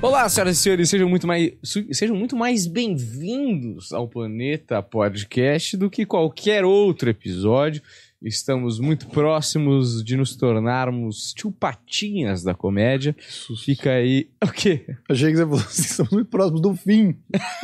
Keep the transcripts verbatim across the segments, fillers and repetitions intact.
Olá, senhoras e senhores, sejam muito mais, sejam muito mais bem-vindos ao Planeta Podcast do que qualquer outro episódio. Estamos muito próximos de nos tornarmos tio Patinhas da comédia. Fica aí... O quê? Achei que você falou assim, estamos muito próximos do fim.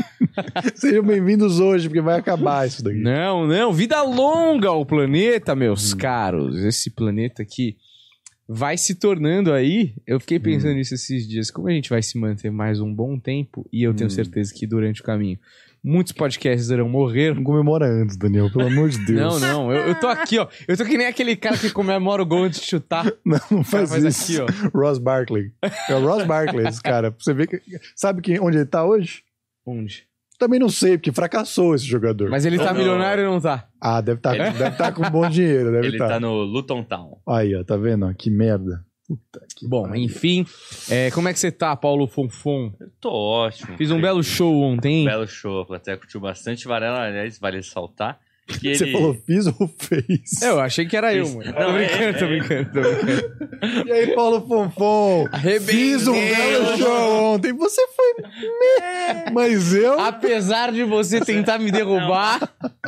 Sejam bem-vindos hoje, porque vai acabar isso daqui. Não, não. Vida longa ao planeta, meus hum. caros. Esse planeta aqui vai se tornando aí... Eu fiquei pensando hum. nisso esses dias. Como a gente vai se manter mais um bom tempo, e eu tenho hum. certeza que durante o caminho muitos podcasts irão morrer. Não comemora antes, Daniel, pelo amor de Deus. Não, não, eu, eu tô aqui, ó. Eu tô que nem aquele cara que comemora o gol antes de chutar. Não, não faz, faz isso. Aqui, ó. Ross Barkley. É o Ross Barkley, esse cara. Você vê que... Sabe que, onde ele tá hoje? Onde? Também não sei, porque fracassou esse jogador. Mas ele tá no... milionário ou não tá? Ah, deve tá, ele... deve tá com bom dinheiro, deve Ele tá. tá no Luton Town. Aí, ó, tá vendo? Que merda. Puta que Bom, pariu. enfim, é, como é que você tá, Paulo Fonfon? Eu tô ótimo. Fiz um filho. belo show ontem. Um belo show, a plateia curtiu bastante. Varela, aliás, vale ressaltar que ele... Você falou fiz ou fez? É, eu achei que era eu, mano. Não, tô brincando, é, tô brincando, tô brincando. E aí, Paulo Fonfon? Arrebentei. Fiz um belo show ontem. Você foi... Mas eu... Apesar de você tentar me derrubar...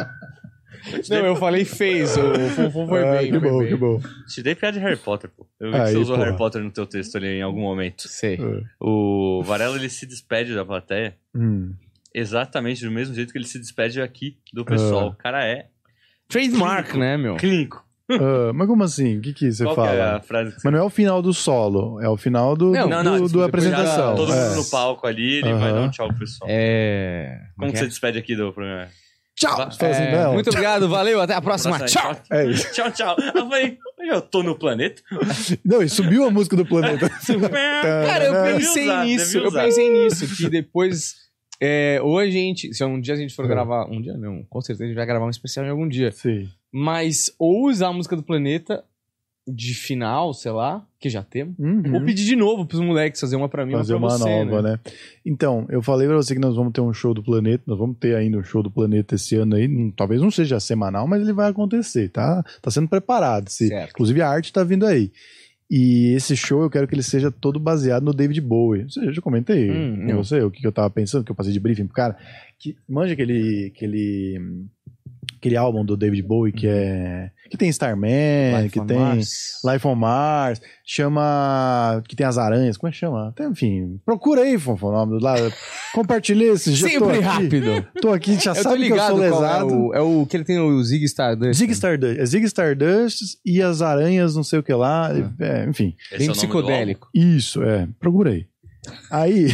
Não, eu falei fez, o Fonfon foi ah, bem. Que foi bom, bem. que bom. Te dei piada de Harry Potter, pô. Eu vi Aí, que você usou porra. Harry Potter no teu texto ali em algum momento. Sei. É. O Varela, ele se despede da plateia Hum. exatamente do mesmo jeito que ele se despede aqui do pessoal. Ah. O cara é... Trademark, clínico, né, meu? Clínico. Uh, mas como assim? O que que você Qual fala? que é a frase que você... Mas não é o final do solo, é o final do, Não, do, não, não, do- tipo, da depois já apresentação. Todo é. mundo no palco ali, ele Aham. vai dar um tchau pro pessoal. É... Como que é? você despede aqui do programa? Tchau! Va- Você fala assim, É, não. muito obrigado, valeu, até a próxima. Nossa, Tchau! É isso. Tchau, tchau. Eu falei, eu tô no planeta. Não, e subiu a música do planeta. Cara, eu Deve pensei usar, nisso, deve eu usar. pensei nisso, que depois, é, ou a gente, se um dia a gente for É. gravar, um dia não, com certeza a gente vai gravar um especial em algum dia, Sim. mas ou usar a música do planeta de final, sei lá, que já temos, Uhum. ou pedir de novo pros moleques fazer uma pra mim, Fazer uma pra uma você, nova, né? né? Então, eu falei pra você que nós vamos ter um show do planeta, nós vamos ter ainda um show do planeta esse ano aí, Hum, talvez não seja semanal, mas ele vai acontecer, tá? Tá sendo preparado, se... Certo. inclusive a arte tá vindo aí. E esse show eu quero que ele seja todo baseado no David Bowie. Você já comentei Hum, com não. você o que eu tava pensando, que eu passei de briefing pro cara. Que, manja aquele, aquele, aquele álbum do David Bowie que é... que tem Starman, Life que on tem Mars. Life on Mars, chama... que tem as aranhas, como é que chama? Até, enfim, procura aí, Fonfon, o nome lá. Compartilhei esse dia. Sempre rápido. Tô aqui, já Eu tô sabe que eu ligado sou qual é lesado. o, é o que ele tem o Zig Stardust. Zig Stardust, é Zig Stardust e as aranhas, não sei o que lá, é, enfim. Esse Bem é o nome do psicodélico. Isso, é, procurei. Aí...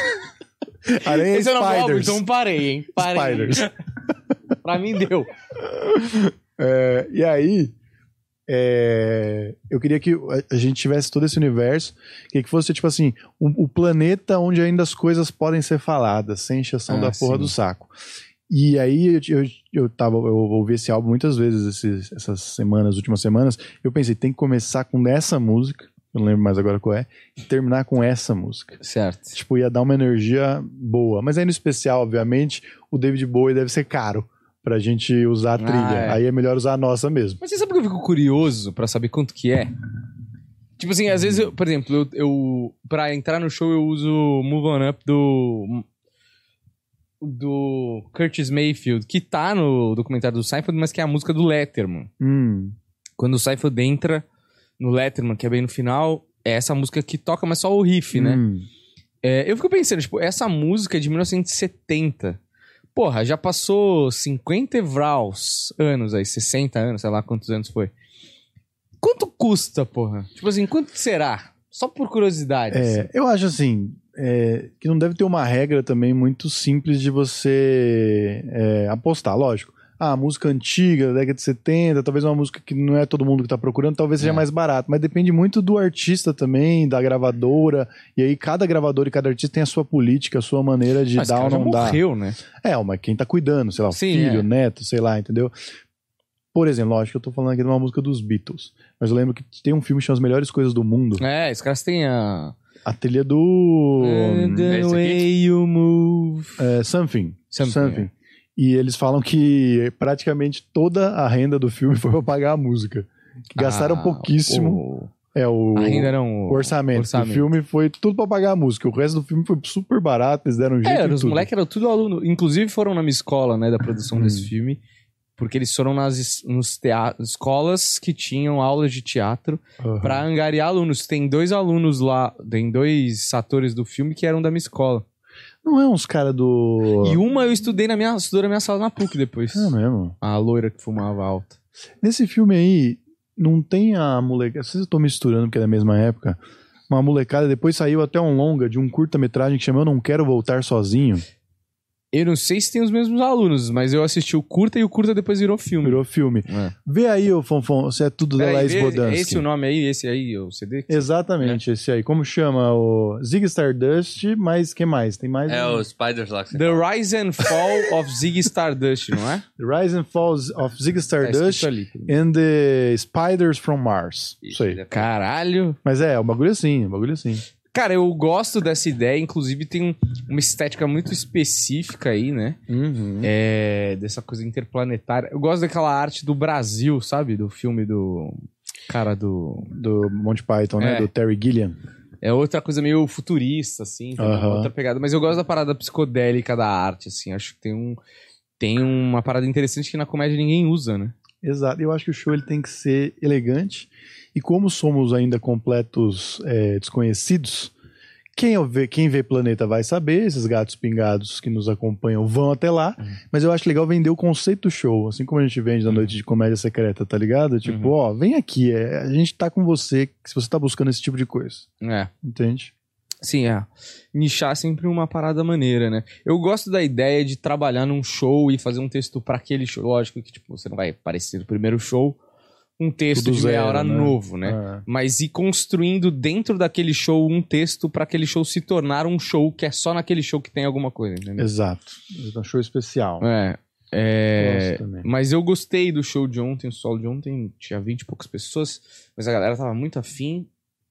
Aranha Esse é o nome do álbum, Spiders. então parei, hein? Parei. Spiders. Pra mim deu. É, e aí, é, eu queria que a gente tivesse todo esse universo, queria que fosse, tipo assim, o, o planeta onde ainda as coisas podem ser faladas, sem encheção Ah, da porra sim. do saco. E aí, eu, eu, eu, tava, eu ouvi esse álbum muitas vezes esses, essas semanas, últimas semanas, eu pensei, tem que começar com essa música, eu não lembro mais agora qual é, e terminar com essa música. Certo. Tipo, ia dar uma energia boa. Mas aí no especial, obviamente, o David Bowie deve ser caro pra gente usar a trilha. é. Aí é melhor usar a nossa mesmo. Mas você sabe que eu fico curioso pra saber quanto que é? Tipo assim, às vezes, eu, por exemplo, eu, eu pra entrar no show eu uso Move On Up do do Curtis Mayfield, que tá no documentário do Seinfeld, mas que é a música do Letterman. Hum. Quando o Seinfeld entra no Letterman, que é bem no final, é essa música que toca, mas só o riff, né? Hum. É, eu fico pensando, tipo, essa música é de mil novecentos e setenta. Porra, já passou cinquenta vraus anos aí, sessenta anos, sei lá quantos anos foi. Quanto custa, porra? Tipo assim, quanto será? Só por curiosidade. assim. É, eu acho assim, é, que não deve ter uma regra também muito simples de você é, apostar, lógico. Ah, música antiga, da década de setenta, talvez uma música que não é todo mundo que tá procurando, talvez seja É. mais barato, mas depende muito do artista também, da gravadora, e aí cada gravadora e cada artista tem a sua política, a sua maneira de Mas dar cara ou já não dar. morreu, né? É, mas quem tá cuidando, sei lá, o Sim, filho, é. o neto, sei lá, entendeu? Por exemplo, lógico que eu tô falando aqui de uma música dos Beatles, mas eu lembro que tem um filme que chama As Melhores Coisas do Mundo, É, os caras têm a... a trilha do... And the esse aqui? way you move. É, Something. Something, é. E eles falam que praticamente toda a renda do filme foi pra pagar a música. Que gastaram Ah, pouquíssimo. pô. É, o, Ainda não. o orçamento, orçamento do filme foi tudo pra pagar a música. O resto do filme foi super barato, eles deram um jeito. É, os tudo. moleques eram tudo aluno. Inclusive foram na minha escola, né, da produção hum. desse filme. Porque eles foram nas nos teatro, escolas que tinham aulas de teatro uhum. pra angariar alunos. Tem dois alunos lá, tem dois atores do filme que eram da minha escola. Não é uns caras do... E uma eu estudei na minha, estudei na minha sala na P U C depois. É mesmo? A loira que fumava alta. Nesse filme aí, não tem a molecada... Não sei se eu tô misturando porque é da mesma época. Uma molecada, depois saiu até um longa de um curta-metragem que chama Eu Não Quero Voltar Sozinho. Eu não sei se tem os mesmos alunos, mas eu assisti o curta e o curta depois virou filme. Virou filme. É. Vê aí, ô Fonfon, você é tudo da Laís Bodansky. É esse o nome aí, esse aí, o C D? Exatamente, é. esse aí. Como chama? O Zig Stardust, mas que mais? Tem mais? É, um... o Spiders lá que você The fala. Rise and Fall of Zig Stardust, não é? The Rise and Fall of Zig Stardust é ali. and the Spiders from Mars. Isso aí. Caralho. Mas é, é um bagulho assim, um bagulho assim. Cara, eu gosto dessa ideia, inclusive tem um, uma estética muito específica aí, né? Uhum. É, dessa coisa interplanetária. Eu gosto daquela arte do Brasil, sabe? Do filme do... Cara, do... Do Monty Python, né? É. Do Terry Gilliam. É outra coisa meio futurista, assim, tem uhum. outra pegada. Mas eu gosto da parada psicodélica da arte, assim. Acho que tem, um, tem uma parada interessante que na comédia ninguém usa, né? Exato. Eu acho que o show ele tem que ser elegante. E como somos ainda completos é, desconhecidos, quem vê, quem vê Planeta vai saber, esses gatos pingados que nos acompanham vão até lá, uhum. mas eu acho legal vender o conceito do show, assim como a gente vende na noite de comédia secreta, tá ligado? Tipo, uhum. ó, vem aqui, é, a gente tá com você, se você tá buscando esse tipo de coisa. É. Entende? Sim, é. Nichar é sempre uma parada maneira, né? Eu gosto da ideia de trabalhar num show e fazer um texto pra aquele show. Lógico que, tipo, você não vai aparecer no primeiro show um texto Tudo de meia hora né? novo, né? É. Mas ir construindo dentro daquele show um texto pra aquele show se tornar um show que é só naquele show que tem alguma coisa, entendeu? Exato. É um show especial. É. é... Mas eu gostei do show de ontem, o solo de ontem tinha vinte e poucas pessoas, mas a galera tava muito afim.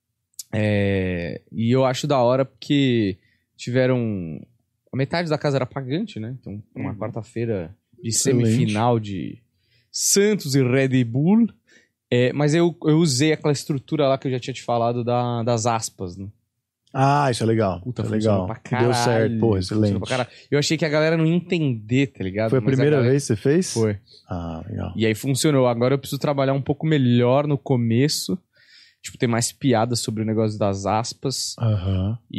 É... E eu acho da hora porque tiveram... A metade da casa era pagante, né? Então, uma uhum. quarta-feira de Excelente. Semifinal de Santos e Red Bull. É, mas eu, eu usei aquela estrutura lá que eu já tinha te falado da, das aspas, né? Ah, isso é legal. Puta, é legal. Pra caralho, deu certo, pô, excelente. Eu achei que a galera não ia entender, tá ligado? Foi a mas primeira a galera... vez que você fez? Foi. Ah, legal. E aí funcionou. Agora eu preciso trabalhar um pouco melhor no começo. Tipo, ter mais piadas sobre o negócio das aspas. Aham. Uhum.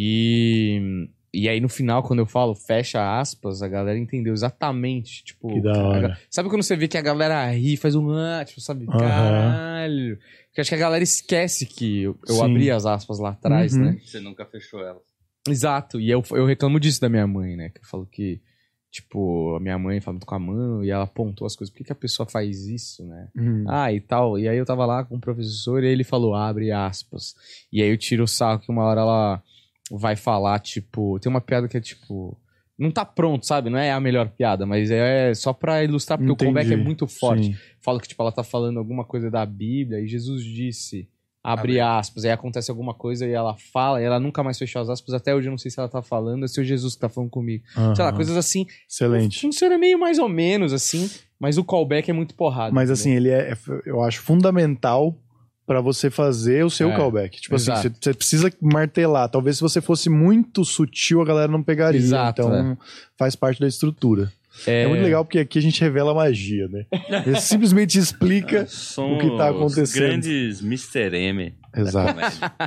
E... E aí, no final, quando eu falo fecha aspas, a galera entendeu exatamente, tipo... Que da hora. A, sabe quando você vê que a galera ri, faz um... Ah, tipo, sabe? Uhum. Caralho. Porque acho que a galera esquece que eu, eu abri as aspas lá atrás, uhum. né? Você nunca fechou elas. Exato. E eu, eu reclamo disso da minha mãe, né? Que eu falo que, tipo, a minha mãe fala muito com a mão e ela apontou as coisas. Por que, que a pessoa faz isso, né? Uhum. Ah, e tal. E aí eu tava lá com o professor e ele falou, abre aspas. E aí eu tiro o sarro que uma hora ela... vai falar, tipo... Tem uma piada que é, tipo... Não tá pronto, sabe? Não é a melhor piada, mas é só pra ilustrar, porque Entendi. O callback é muito forte. Sim. Fala que, tipo, ela tá falando alguma coisa da Bíblia e Jesus disse, abre, abre aspas, aí acontece alguma coisa e ela fala, e ela nunca mais fechou as aspas, até hoje eu não sei se ela tá falando, é se o Jesus que tá falando comigo. Uhum. Sei lá, coisas assim. Excelente. Funciona meio mais ou menos, assim, mas o callback é muito porrada. Mas, assim, ele é, eu acho, fundamental... pra você fazer o seu é, callback. Tipo exato. Assim, você precisa martelar. Talvez se você fosse muito sutil, a galera não pegaria. Exato, então, é. faz parte da estrutura. É... é muito legal porque aqui a gente revela a magia, né? Ele simplesmente explica o que tá acontecendo. Os grandes mister M. Exato.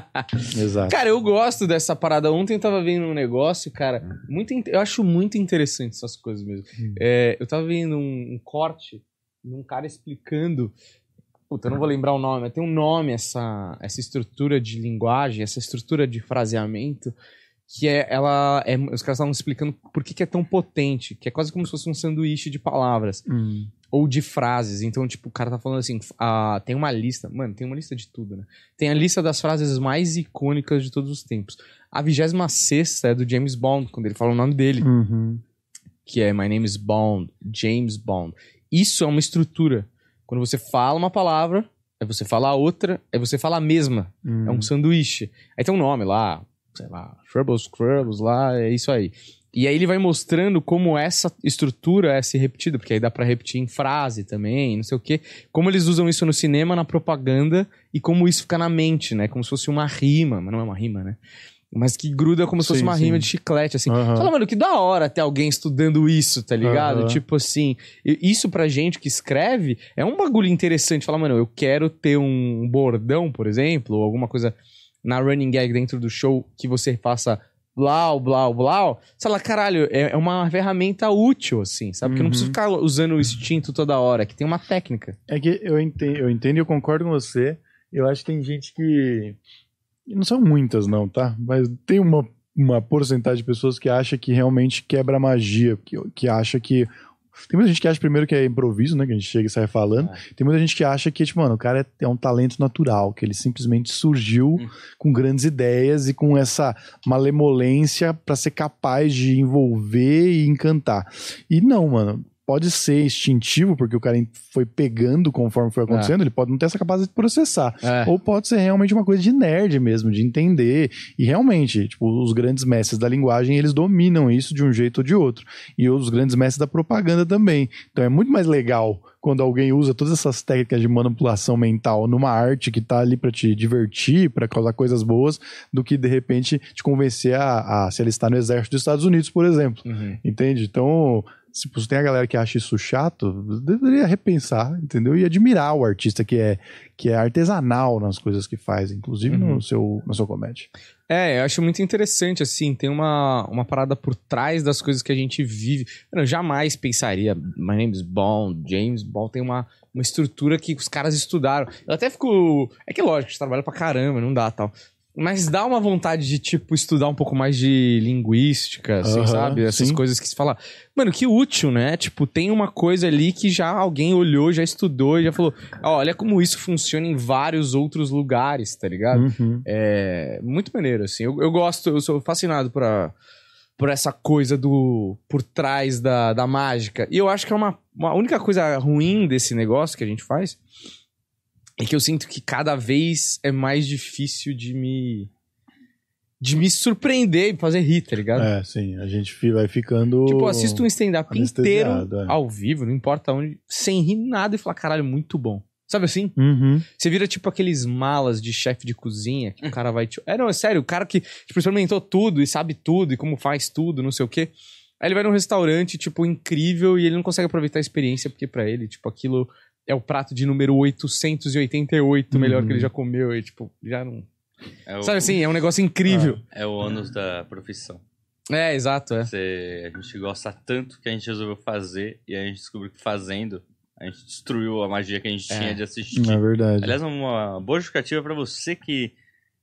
Exato. Cara, eu gosto dessa parada. Ontem eu tava vendo um negócio, cara, muito in... eu acho muito interessante essas coisas mesmo. Hum. É, eu tava vendo um, um corte de um cara explicando... Puta, eu não vou lembrar o nome, mas tem um nome essa, essa estrutura de linguagem, essa estrutura de fraseamento, que é, ela, é, os caras estavam explicando por que, que é tão potente, que é quase como se fosse um sanduíche de palavras, hum. ou de frases. Então, tipo, o cara tá falando assim, ah, tem uma lista, mano, tem uma lista de tudo, né? Tem a lista das frases mais icônicas de todos os tempos. A vigésima sexta é do James Bond, quando ele fala o nome dele, uhum. que é My Name is Bond, James Bond. Isso é uma estrutura. Quando você fala uma palavra, aí você fala a outra, aí você fala a mesma. Hum. É um sanduíche. Aí tem um nome lá, sei lá, Shrubbles, Crubbles lá, é isso aí. E aí ele vai mostrando como essa estrutura é se repetida, porque aí dá pra repetir em frase também, não sei o quê. Como eles usam isso no cinema, na propaganda, e como isso fica na mente, né? Como se fosse uma rima, mas não é uma rima, né? Mas que gruda como se fosse Sim, uma sim. rima de chiclete, assim. Aham. Fala, mano, que da hora ter alguém estudando isso, tá ligado? Aham. Tipo assim, e- isso pra gente que escreve é um bagulho interessante. Fala, mano, eu quero ter um bordão, por exemplo, ou alguma coisa na running gag dentro do show que você faça blau, blau, blau. Você fala, caralho, é é uma ferramenta útil, assim, sabe? Porque eu não Uhum. preciso ficar usando o instinto toda hora, que tem uma técnica. É que eu entendo, eu entendo e eu concordo com você. Eu acho que tem gente que... Não são muitas, não, tá? Mas tem uma, uma porcentagem de pessoas que acha que realmente quebra a magia. Que, que acha que... Tem muita gente que acha primeiro que é improviso, né? Que a gente chega e sai falando. É. Tem muita gente que acha que, tipo, mano, o cara é, é um talento natural. Que ele simplesmente surgiu Hum. com grandes ideias e com essa malemolência pra ser capaz de envolver e encantar. E não, mano. Pode ser instintivo, porque o cara foi pegando conforme foi acontecendo, ele pode não ter essa capacidade de processar. É. Ou pode ser realmente uma coisa de nerd mesmo, de entender. E realmente, tipo, os grandes mestres da linguagem, eles dominam isso de um jeito ou de outro. E os grandes mestres da propaganda também. Então é muito mais legal quando alguém usa todas essas técnicas de manipulação mental numa arte que tá ali pra te divertir, pra causar coisas boas, do que de repente te convencer a, a se alistar no exército dos Estados Unidos, por exemplo. Uhum. Entende? Então, se você tem a galera que acha isso chato, deveria repensar, entendeu? E admirar o artista que é, que é artesanal nas coisas que faz, inclusive Uhum. no seu, na sua comédia. É, eu acho muito interessante, assim, tem uma, uma parada por trás das coisas que a gente vive. Eu jamais pensaria, my name is Bond, James Bond tem uma, uma estrutura que os caras estudaram. Eu até fico... É que lógico, a gente trabalha pra caramba, não dá tal. Mas dá uma vontade de, tipo, estudar um pouco mais de linguística, assim, Aham, sabe? Essas sim. coisas que se fala... Mano, que útil, né? Tipo, tem uma coisa ali que já alguém olhou, já estudou e já falou... "Ó, olha como isso funciona em vários outros lugares, tá ligado? Uhum. É muito maneiro, assim. Eu, eu gosto, eu sou fascinado por, a- por essa coisa do... Por trás da, da mágica. E eu acho que é uma, uma única coisa ruim desse negócio que a gente faz... É que eu sinto que cada vez é mais difícil de me... De me surpreender e fazer rir, tá ligado? É, sim, a gente fi- vai ficando... Tipo, eu assisto um stand-up inteiro, anestesiado, é. ao vivo, não importa onde, sem rir nada e falar, caralho, muito bom. Sabe assim? Uhum. Você vira tipo aqueles malas de chefe de cozinha, que o cara vai te... É, não, é sério, o cara que tipo, experimentou tudo e sabe tudo e como faz tudo, não sei o quê. Aí ele vai num restaurante, tipo, incrível e ele não consegue aproveitar a experiência, porque pra ele, tipo, aquilo é o prato de número oitocentos e oitenta e oito melhor Uhum. que ele já comeu e, tipo, já não... É o, Sabe assim, é um negócio incrível. é o ônus da profissão. É, exato, é. Você, a gente gosta tanto que a gente resolveu fazer e a gente descobriu que fazendo a gente destruiu a magia que a gente É. tinha de assistir. É verdade. Aliás, uma boa justificativa pra você que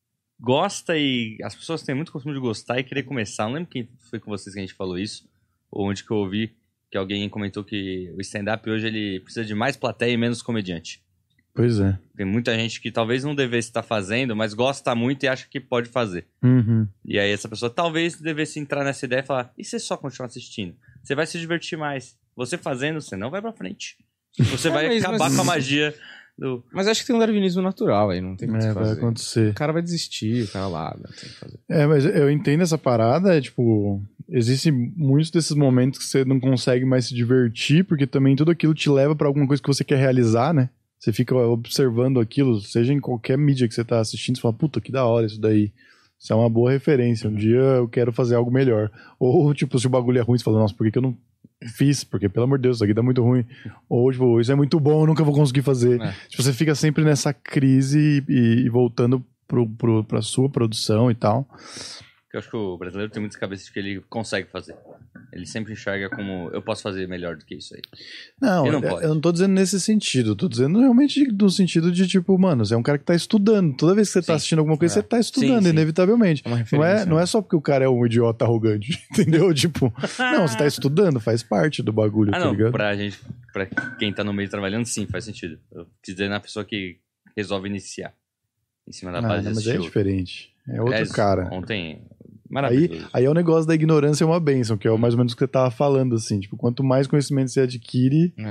gosta e as pessoas têm muito costume de gostar e querer começar. Não lembro quem foi com vocês que a gente falou isso, ou onde que eu ouvi que alguém comentou que o stand-up hoje ele precisa de mais plateia e menos comediante. Pois é. Tem muita gente que talvez não devesse estar fazendo, mas gosta muito e acha que pode fazer. Uhum. E aí essa pessoa talvez devesse entrar nessa ideia e falar, e se só continuar assistindo? Você vai se divertir mais. Você fazendo, você não vai pra frente. Você É, vai mas- acabar mas- com a magia do... Mas acho que tem um darwinismo natural aí, não tem o que É, se vai fazer. acontecer. O cara vai desistir, o cara lá, não tem o que fazer. É, mas eu entendo essa parada, é tipo, existem muitos desses momentos que você não consegue mais se divertir, porque também tudo aquilo te leva pra alguma coisa que você quer realizar, né? Você fica observando aquilo, seja em qualquer mídia que você tá assistindo, você fala, puta, que da hora isso daí. Isso é uma boa referência, um dia eu quero fazer algo melhor. Ou, tipo, se o bagulho é ruim, você fala, nossa, por que, que eu não fiz? Porque, pelo amor de Deus, isso aqui tá muito ruim. Ou, tipo, isso é muito bom, eu nunca vou conseguir fazer. É. Tipo, você fica sempre nessa crise e, e voltando pro, pro, pra sua produção e tal. Eu acho que o brasileiro tem muita cabeça de que ele consegue fazer. Ele sempre enxerga como, eu posso fazer melhor do que isso aí. Não, E não eu- pode. eu não tô dizendo nesse sentido. Eu tô dizendo realmente no sentido de, tipo, mano, você é um cara que tá estudando. Toda vez que você tá Sim. assistindo alguma coisa, É. você tá estudando, Sim, sim. inevitavelmente. É uma Não referência. é, não né? é só porque o cara é um idiota arrogante, entendeu? Tipo, não, você tá estudando, faz parte do bagulho, Ah, tá não, ligado? pra gente, pra quem tá no meio trabalhando, sim, faz sentido. Eu quis dizer na pessoa que resolve iniciar. Em cima da Ah, base não, desse mas aí é show. diferente. É outro Aliás, cara. Ontem, Aí, maravilhoso. aí é o negócio da ignorância é uma bênção, que é mais ou menos o que você tava falando, assim. Tipo, quanto mais conhecimento você adquire, É.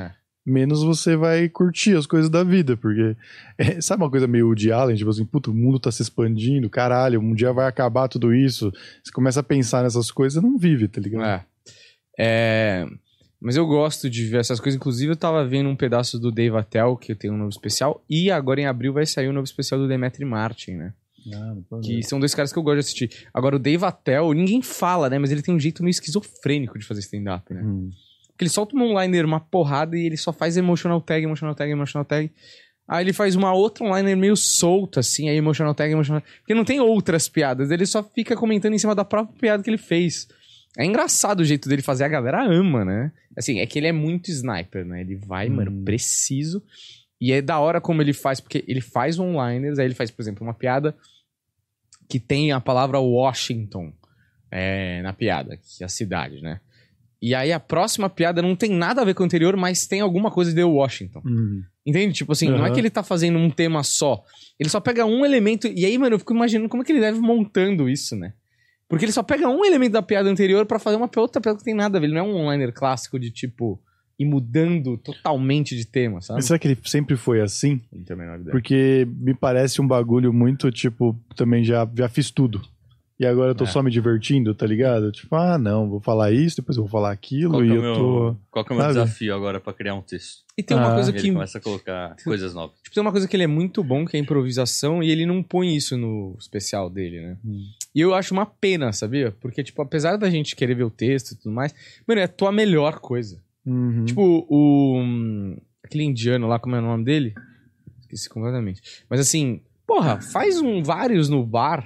menos você vai curtir as coisas da vida, porque é, sabe uma coisa meio Woody Allen, tipo assim, puto, o mundo tá se expandindo, caralho, um dia vai acabar tudo isso, você começa a pensar nessas coisas, não vive, tá ligado? É. É... Mas eu gosto de ver essas coisas. Inclusive, eu tava vendo um pedaço do Dave Attell, que tem um novo especial. E agora, em abril, vai sair um novo especial do Demetri Martin, né? Ah, que são dois caras que eu gosto de assistir. Agora, o Dave Attell, ninguém fala, né? Mas ele tem um jeito meio esquizofrênico de fazer stand-up, né? Hum. Porque ele solta uma onliner, uma porrada, e ele só faz emotional tag, emotional tag, emotional tag. Aí ele faz uma outra onliner meio solta, assim, aí emotional tag, emotional tag. Porque não tem outras piadas. Ele só fica comentando em cima da própria piada que ele fez. É engraçado o jeito dele fazer, a galera ama, né? Assim, é que ele é muito sniper, né? Ele vai, hum. mano, preciso. E é da hora como ele faz, porque ele faz onliners, aí ele faz, por exemplo, uma piada que tem a palavra Washington é, na piada, que é a cidade, né? E aí a próxima piada não tem nada a ver com o anterior, mas tem alguma coisa de Washington. Hum. Entende? Tipo assim, Uhum. não é que ele tá fazendo um tema só. Ele só pega um elemento, e aí, mano, eu fico imaginando como é que ele deve montando isso, né? Porque ele só pega um elemento da piada anterior pra fazer uma outra piada que tem nada a ver. Ele não é um onliner clássico de, tipo, ir mudando totalmente de tema, sabe? Mas será que ele sempre foi assim? Não tenho a menor ideia. Porque me parece um bagulho muito, tipo, também já, já fiz tudo. E agora eu tô É. só me divertindo, tá ligado? Tipo, ah, não, vou falar isso, depois eu vou falar aquilo, Qual que e é o eu meu, tô... qual que é o meu sabe? desafio agora pra criar um texto? E tem uma Ah. coisa E que... ele começa a colocar coisas novas. Tipo, tem uma coisa que ele é muito bom, que é a improvisação, e ele não põe isso no especial dele, né? Hum. E eu acho uma pena, sabia? Porque, tipo, apesar da gente querer ver o texto e tudo mais, mano, é a tua melhor coisa. Uhum. Tipo, o... hum, aquele indiano lá, como é o nome dele? Esqueci completamente. Mas assim, porra, faz um vários no bar.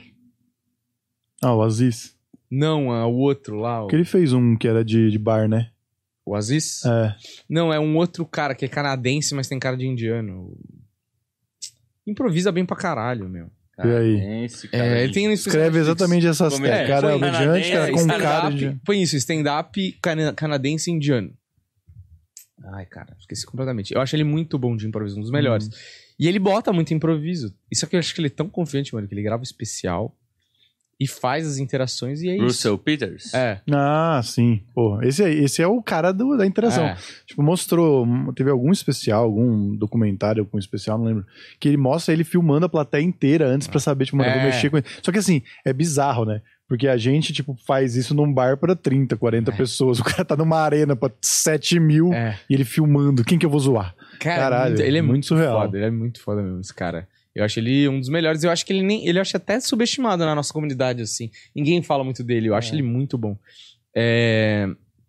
Ah, o Aziz. Não, é o outro lá. O, Porque ele fez um que era de, de bar, né? o Aziz? É. Não, é um outro cara que é canadense, mas tem cara de indiano. Improvisa bem pra caralho, meu. E aí? Canadense, cara É, de- ele tem um Escreve exatamente essas Como é? técnicas. Cara Foi comediante, cara com canadense, cara de... stand-up, põe isso, stand-up cana- canadense e indiano. Ai, cara, esqueci completamente. Eu acho ele muito bom de improviso, um dos melhores. Uhum. E ele bota muito improviso. Isso aqui eu acho que ele é tão confiante, mano, que ele grava o especial e faz as interações e é Russell isso. Peters? É. Ah, sim. Pô, esse, aí, esse é o cara do, da interação. É. Tipo, mostrou... Teve algum especial, algum documentário, algum especial, não lembro. Que ele mostra ele filmando a plateia inteira antes pra saber, tipo, mano, eu vou É. mexer com ele. Só que assim, é bizarro, né? Porque a gente, tipo, faz isso num bar pra trinta, quarenta É. pessoas. O cara tá numa arena pra sete mil É. e ele filmando. Quem que eu vou zoar? Cara, Caralho, muito- ele é muito muito surreal. foda, ele é muito foda mesmo, esse cara. Eu acho ele um dos melhores. Eu acho que ele nem. Ele acho até subestimado na nossa comunidade, assim. Ninguém fala muito dele. Eu acho É. ele muito bom. É...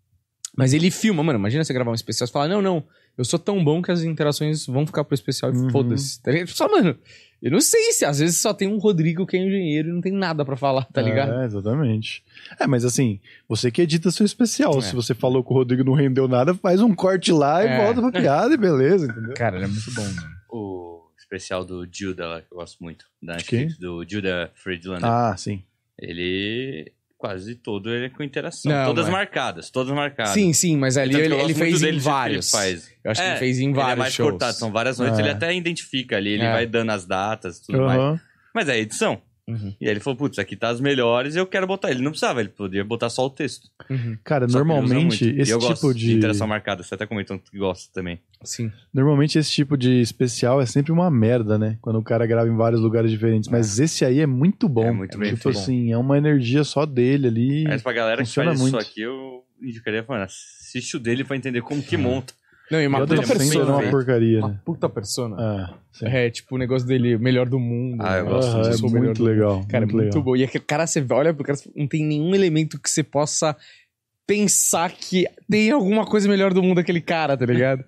Mas ele filma, mano. Imagina você gravar um especial e falar: não, não, eu sou tão bom que as interações vão ficar pro especial e Uhum. foda-se. Tá ligado? Só, mano, eu não sei se às vezes só tem um Rodrigo que é engenheiro e não tem nada pra falar, tá ligado? É, exatamente. É, mas assim, você que edita seu especial. É. Se você falou que o Rodrigo não rendeu nada, faz um corte lá e É. volta pra piada e beleza, entendeu? Cara, ele é muito bom, mano. O especial do Judah lá, que eu gosto muito. Da De quem? Netflix, do Judah Friedlander. Ah, sim. Ele... Quase todo ele é com interação. Não, todas mas- marcadas, todas marcadas. Sim, sim, mas ali Tanto que ele, eu gosto ele muito fez dele, em do jeito que ele vários. faz. Eu acho que É, ele fez em Ele é vários mais shows. cortado, são várias noites, É. ele até identifica ali, ele É. vai dando as datas e tudo mais. Aham. Mas é edição. Uhum, E aí ele falou, putz, aqui tá as melhores e eu quero botar. Ele não precisava, ele podia botar só o texto. uhum, Cara, Só que ele usa normalmente muito. E esse eu tipo gosto de... interação marcada, você até comentou que gosta também. sim. Normalmente esse tipo de especial é sempre uma merda, né? Quando o cara grava em vários lugares diferentes. Mas esse aí é muito bom. É muito bem Tipo feito. assim, é uma energia só dele ali. Mas pra galera que funciona faz muito. isso aqui, eu indicaria, mano, assiste o dele pra entender como que monta. Não, e E uma o puta dele sempre persona. era uma né? porcaria, Uma né? puta persona. Ah, sim. É, tipo, o negócio dele, melhor do mundo. Ah, eu né? gosto Aham, Eu é sou o melhor muito do mundo. legal. Cara, muito é muito legal. bom. E aquele cara, você olha pro cara, não tem nenhum elemento que você possa pensar que tem alguma coisa melhor do mundo aquele cara, tá ligado?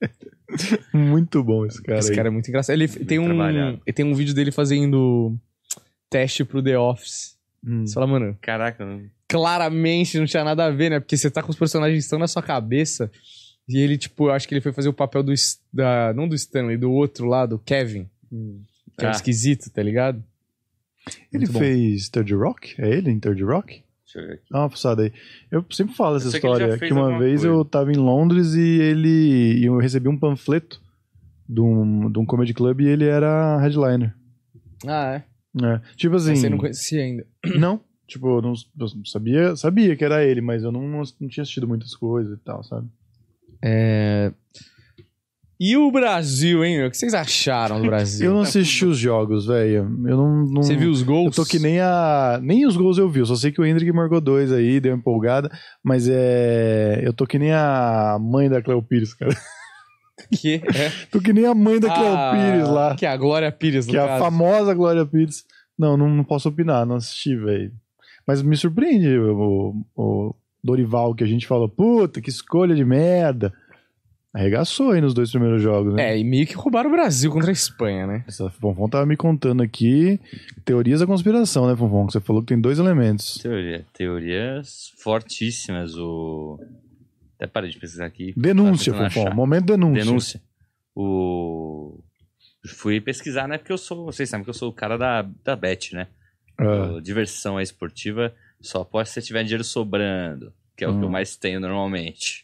Muito bom esse cara Esse aí. cara é muito engraçado. Ele tem um, trabalhado. ele tem um vídeo dele fazendo teste pro The Office. Hum. Você fala, mano, Caraca, não- claramente não tinha nada a ver, né? Porque você tá com os personagens que estão na sua cabeça. E ele, tipo, eu acho que ele foi fazer o papel do... S- Da, não do Stanley, do outro lá, do Kevin. Hum. Que é Ah. esquisito, tá ligado? Ele Muito bom. fez Third Rock? É ele em Third Rock? deixa eu ver aqui. Dá uma passada aí. Eu sempre falo essa Eu sei que ele história. já Que, fez uma alguma vez coisa. eu tava em Londres e ele. E eu recebi um panfleto de um, de um comedy club e ele era headliner. Ah, é. É. Tipo assim. Mas você não conhecia ainda. Não. Tipo, eu não, eu sabia, sabia que era ele, mas eu não, não tinha assistido muitas coisas e tal, sabe? É... E o Brasil, hein, meu? O que vocês acharam do Brasil? Eu não assisti os jogos, velho. Eu não, não... Você viu os gols? Eu tô que nem a... Nem os gols eu vi. Eu só sei que o Hendrick marcou dois aí, deu uma empolgada. Mas é... Eu tô que nem a mãe da Cleo Pires, cara. Que é? Tô que nem a mãe da Cleo Ah, Pires lá. Que é a Glória Pires, no Que é a caso. famosa Glória Pires. Não, não, não posso opinar, não assisti, velho. Mas me surpreende o, o Dorival, que a gente falou, puta, que escolha de merda. Arregaçou aí nos dois primeiros jogos, né? É, e meio que roubaram o Brasil contra a Espanha, né? Essa Fonfon tava me contando aqui teorias da conspiração, né, Fonfon? Que você falou que tem dois elementos. Teoria, teorias fortíssimas. O... Até parei de pesquisar aqui. Denúncia, Tava tentando Fonfon. achar. Momento denúncia. Denúncia. O... Fui pesquisar, né? Porque eu sou... Vocês sabem que eu sou o cara da, da bet, né? Ah. O Diversão esportiva só pode se tiver dinheiro sobrando, que é Hum. o que eu mais tenho normalmente.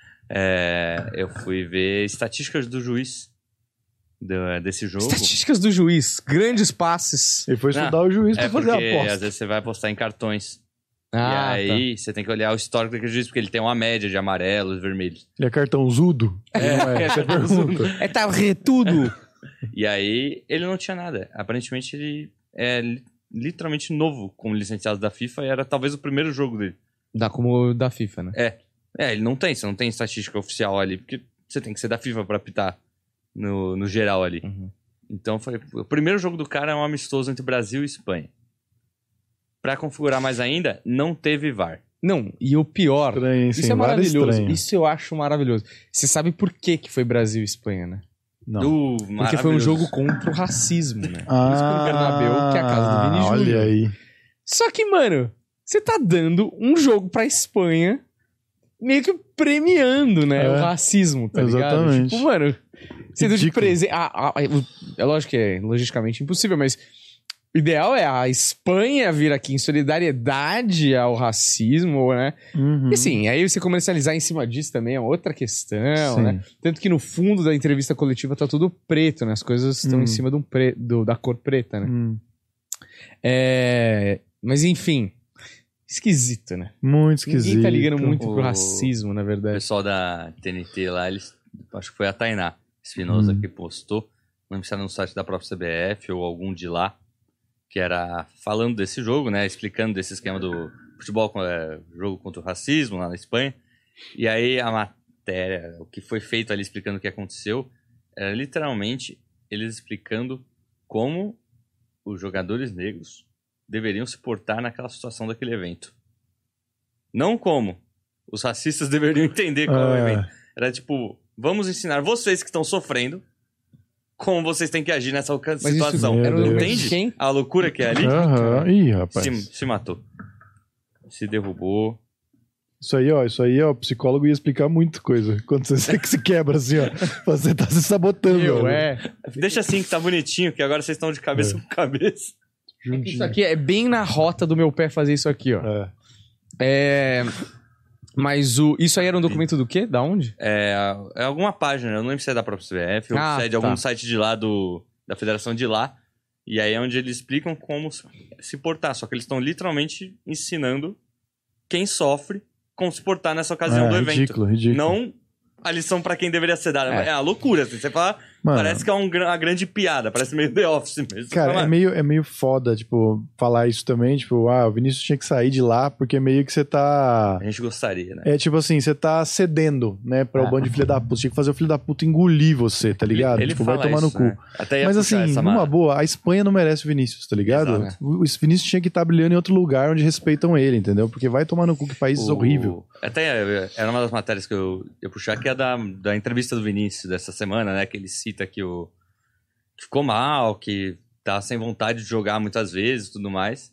É, eu fui ver estatísticas do juiz do- desse jogo. Estatísticas do juiz, grandes passes. Ele foi estudar Não, o juiz pra É fazer a porque aposta. às vezes você vai apostar em cartões. Ah, e aí você tem que olhar o histórico daquele juiz, porque ele tem uma média de amarelos, vermelhos. Ele é cartãozudo? Ele não é, você pergunta. tá. É tá retudo. E aí ele não tinha nada. Aparentemente ele é li- literalmente novo como licenciado da FIFA e era talvez o primeiro jogo dele. Dá como da FIFA, né? É. É, ele não tem, você não tem estatística oficial ali, porque você tem que ser da FIFA pra apitar no, no geral ali. Uhum. Então foi. O primeiro jogo do cara é um amistoso entre Brasil e Espanha. Pra configurar mais ainda, não teve V A R. Não, e o pior, Estranho, hein? isso Sim, é várias maravilhoso. estranhas. Isso eu acho maravilhoso. Você sabe por que, que foi Brasil e Espanha, né? Não. Do Porque foi um maravilhoso. jogo contra o racismo, né? Ah, Por isso que no Bernabéu, que é a casa do Vini olha Júnior. aí. Só que, mano, você tá dando um jogo pra Espanha meio que premiando, né? É, o racismo, tá ligado? exatamente. Tipo, mano, você deu de Ridículo. presente. Ah, ah, é lógico que é logicamente impossível, mas o ideal é a Espanha vir aqui em solidariedade ao racismo, né? Uhum. E assim, aí você comercializar em cima disso também é outra questão, Sim. né? Tanto que no fundo da entrevista coletiva tá tudo preto, né? As coisas estão Hum. em cima de um pre... do- da cor preta, né? Hum, É... Mas enfim, esquisito, né? muito esquisito. Ninguém tá ligando muito pro O- racismo, na O verdade. pessoal da T N T lá, eles. Acho que foi a Tainá Espinosa Hum. que postou. Não sei se era no site da própria C B F ou algum de lá. Que era falando desse jogo, né? Explicando desse esquema do futebol, é, jogo contra o racismo lá na Espanha. E aí a matéria, o que foi feito ali explicando o que aconteceu, era literalmente eles explicando como os jogadores negros deveriam se portar naquela situação daquele evento. Não como os racistas deveriam entender qual é o É. evento. Era tipo, vamos ensinar vocês que estão sofrendo como vocês têm que agir nessa oca- Mas isso situação. era o- Entende quem? a loucura que é ali? Aham. Ih, rapaz. Se, se matou. Se derrubou. Isso aí, ó, isso aí, ó, o psicólogo ia explicar muita coisa. Quando você, você que se quebra assim, ó. Você tá se sabotando, Eu, velho. é. Deixa assim que tá bonitinho, que agora vocês estão de cabeça É. com cabeça. Juntinho. Isso aqui é bem na rota do meu pé fazer isso aqui, ó. É. É... Mas o... isso aí era um documento do quê? Da onde? É, é alguma página, eu não lembro se é da própria C B F ou Ah, se é de tá. algum site de lá do, da federação de lá. E aí é onde eles explicam como se- se portar. Só que eles estão literalmente ensinando quem sofre como se portar nessa ocasião É, do evento. ridículo, ridículo. Não a lição pra quem deveria ser dada. É. É, a loucura. Assim, você fala, Mano, parece que é um, gra- uma grande piada, parece meio The Office mesmo. cara, Você é fala, meio, é meio foda, tipo, falar isso também, tipo, ah, o Vinícius tinha que sair de lá, porque meio que você tá... A gente gostaria, né? É tipo assim, você tá cedendo, né, pra o Ah. bando de filho da puta. Você tinha que fazer o filho da puta engolir você, tá ligado? Ele tipo, vai fala tomar no isso, cu. né? Até ia Mas puxar assim, essa numa marra. boa, a Espanha não merece o Vinícius, tá ligado? Exato. O o Vinícius tinha que estar brilhando em outro lugar onde respeitam ele, entendeu? Porque vai tomar no cu, que país O- horrível. Até é, era uma das matérias que eu ia puxar, que é da, da entrevista do Vinícius dessa semana, né? Que ele cita que o que ficou mal, que tá sem vontade de jogar muitas vezes e tudo mais.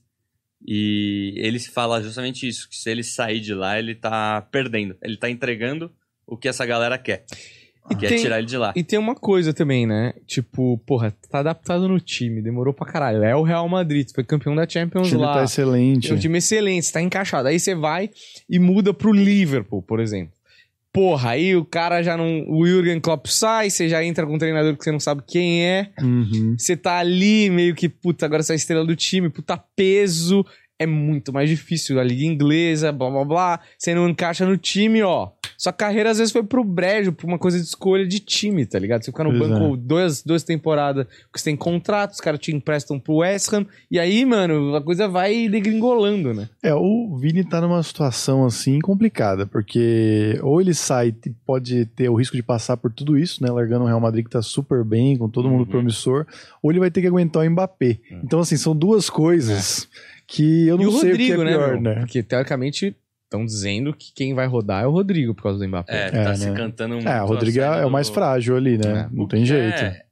E ele fala justamente isso, que se ele sair de lá, ele tá perdendo. Ele tá entregando o que essa galera quer. E que é tem- tirar ele de lá. E tem uma coisa também, né? Tipo, porra, tá adaptado no time, demorou pra caralho. É o Real Madrid, foi campeão da O Champions time lá. tá excelente. É um time excelente, tá encaixado. Aí você vai e muda pro Liverpool, por exemplo. Porra, aí o cara já não... O Jürgen Klopp sai, você já entra com um treinador que você não sabe quem é. Uhum. Você tá ali meio que, puta, agora você é a estrela do time, puta peso. É muito mais difícil. A liga inglesa, blá blá blá. Você não encaixa no time, ó. Sua carreira às vezes foi pro brejo, por uma coisa de escolha de time, tá ligado? Você fica no Pois banco é. duas, duas temporadas, porque você tem contrato, os caras te emprestam pro West Ham, e aí, mano, a coisa vai degringolando, né? É, o Vini tá numa situação assim complicada, porque ou ele sai e pode ter o risco de passar por tudo isso, né? Largando o Real Madrid que tá super bem, com todo mundo Uhum. promissor, ou ele vai ter que aguentar o Mbappé. Então, assim, são duas coisas que eu e não o sei Rodrigo, o que é pior, né, meu? né? Porque, teoricamente, estão dizendo que quem vai rodar é o Rodrigo por causa do Mbappé. É, É, tá né? se cantando muito. É, o Rodrigo a é, saída é o mais do- frágil ali, né? É. Não tem jeito. É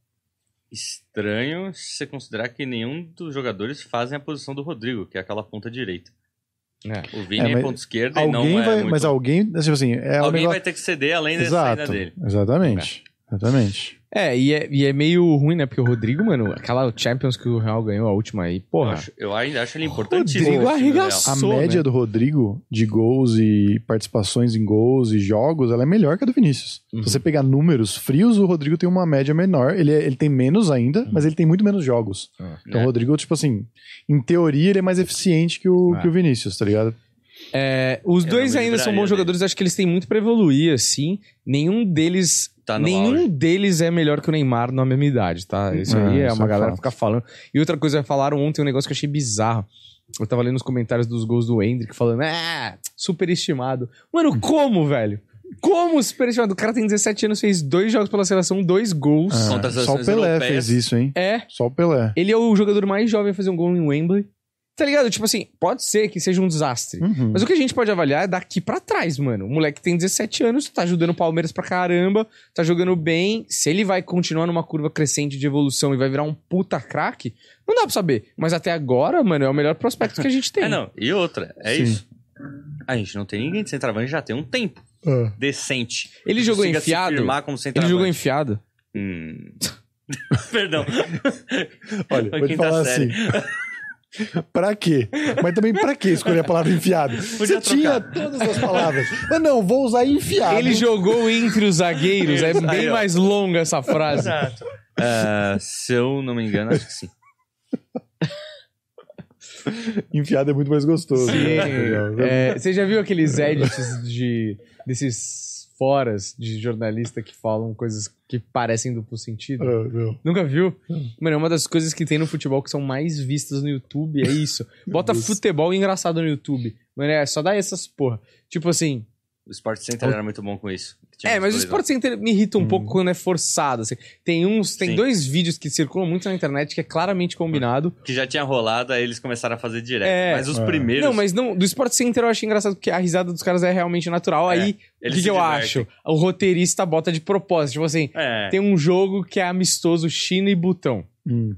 estranho se você considerar que nenhum dos jogadores fazem a posição do Rodrigo, que é aquela ponta direita. É. O Vini É, é, mas ponta esquerda e Alguém não é vai, muito... mas alguém, tipo assim, é um Alguém negócio... vai ter que ceder além da Exato, saída dele. exatamente, exatamente. É, e é, e é meio ruim, né? Porque o Rodrigo, mano, aquela Champions que o Real ganhou, a última aí, Eu, porra. acho- eu ainda acho ele importantíssimo. Rodrigo no time do Real. arregaçou. A Sou, média né? do Rodrigo de gols e participações em gols e jogos, ela é melhor que a do Vinícius. Uhum. Se você pegar números frios, o Rodrigo tem uma média menor. Ele, é- ele tem menos ainda, mas ele tem muito menos jogos. Então É. o Rodrigo, tipo assim, em teoria ele é mais eficiente que o, É. que o Vinícius, tá ligado? É, os Eu dois não me ainda são livraria bons jogadores, acho que eles têm muito pra evoluir, assim. Nenhum deles. Tá no nenhum auge. deles é melhor que o Neymar na mesma idade, tá? Isso É, aí é isso uma é galera fato. ficar falando. E outra coisa, falaram ontem um negócio que eu achei bizarro. Eu tava lendo os comentários dos gols do Endrick falando, ah, superestimado. Mano, como, velho? Como superestimado? O cara tem dezessete anos, fez dois jogos pela seleção, dois gols. Ah, Contra as só o seleções Pelé europeias. fez isso, hein? É. Só o Pelé. Ele é o jogador mais jovem a fazer um gol em Wembley. Tá ligado? Tipo assim, pode ser que seja um desastre. Uhum. Mas o que a gente pode avaliar é daqui pra trás, mano. O moleque tem dezessete anos, tá ajudando o Palmeiras pra caramba, tá jogando bem. Se ele vai continuar numa curva crescente de evolução e vai virar um puta craque, não dá pra saber. Mas até agora, mano, é o melhor prospecto que a gente tem. É, não. E outra, é Sim. isso. A gente não tem ninguém de centroavante já tem um tempo Ah. decente. Ele Que jogou consiga se enfiado? firmar como Ele centroavante. jogou enfiado. Hum. Perdão. Olha, Foi vou te quinta falar série. assim. Pra quê? Mas também pra quê escolher a palavra enfiado? Você trocar. tinha todas as palavras. Mas não, vou usar enfiado. Ele jogou entre os zagueiros. É Aí, bem ó. mais longa essa frase. Exato. Ah, se eu não me engano, acho que sim. Enfiado é muito mais gostoso. Sim. né? É, você já viu aqueles edits de, desses foras de jornalista que falam coisas que parecem duplo sentido? Ah, não. Nunca viu? Mano, é uma das coisas que tem no futebol que são mais vistas no YouTube, é isso. Bota Deus. futebol engraçado no YouTube. Mano, é só dá essas porra. Tipo assim... O Sport Center era muito bom com isso. Tinha É, uns mas o dois Sport Center me irrita um pouco quando é forçado. Assim. Tem uns, tem Sim. dois vídeos que circulam muito na internet que é claramente combinado. lá que já tinha rolado, aí eles começaram a fazer direto. É. Mas os É. primeiros... Não, mas não, do Sport Center eu achei engraçado porque a risada dos caras é realmente natural. É, Aí, o eles que, se que eu divertem. acho? O roteirista bota de propósito. Tipo assim, É. tem um jogo que é amistoso China e Butão. Uhum.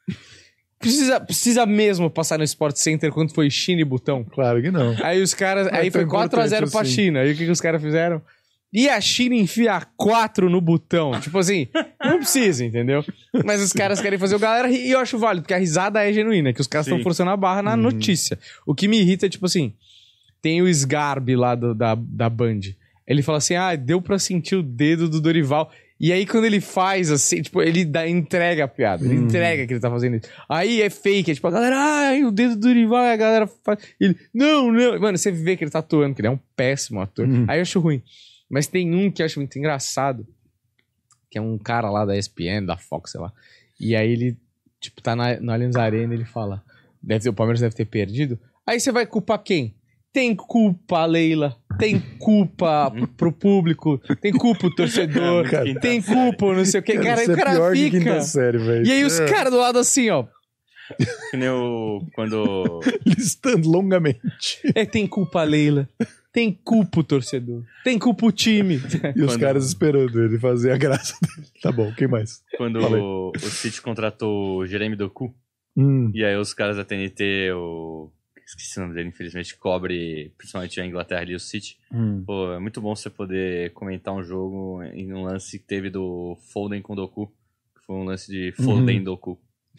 Precisa, precisa mesmo passar no Sport Center quando foi China e Butão? Claro que não. Aí os caras. Não é aí tão foi quatro a zero importante pra assim. China. Aí o que, que os caras fizeram? E a China enfia quatro no botão. Tipo assim, não precisa, entendeu? Mas os caras querem fazer o galera rir, e eu acho válido, porque a risada é genuína, que os caras estão Sim. forçando a barra na Uhum. notícia. O que me irrita é, tipo assim, tem o Sgarbi lá do- da, da Band. Ele fala assim, ah, deu pra sentir o dedo do Dorival. E aí, quando ele faz assim, tipo, ele dá, entrega a piada. Ele Uhum. entrega que ele tá fazendo isso. Aí é fake, é tipo, a galera, ai, o dedo do Dorival, e a galera faz. Ele, não, não. Mano, você vê que ele tá atuando, que ele é um péssimo ator. Uhum. Aí eu acho ruim. Mas tem um que eu acho muito engraçado, que é um cara lá da E S P N, da Fox, sei lá. E aí ele, tipo, tá na, no Allianz Arena e ele fala, deve ter, o Palmeiras deve ter perdido. Aí você vai culpar quem? Tem culpa, Leila. Tem culpa pro público. Tem culpa o torcedor. Cara, tem culpa o não sei o que. Cara, aí isso o é cara pior que fica. quinta série, velho. E aí os É. caras do lado assim, ó. Que nem o... Quando... Listando longamente. É, tem culpa, Leila. Tem culpa o torcedor. Tem culpa o time. E os Quando- caras esperando ele fazer a graça dele. Tá bom, quem mais? Quando Fala aí. o, o City contratou o Jeremy Doku, Hum. e aí os caras da T N T, o... esqueci o nome dele, infelizmente, cobre principalmente a Inglaterra e o City. Hum. Pô, é muito bom você poder comentar um jogo em um lance que teve do Foden com Doku, que foi um lance de Foden Uhum. Doku.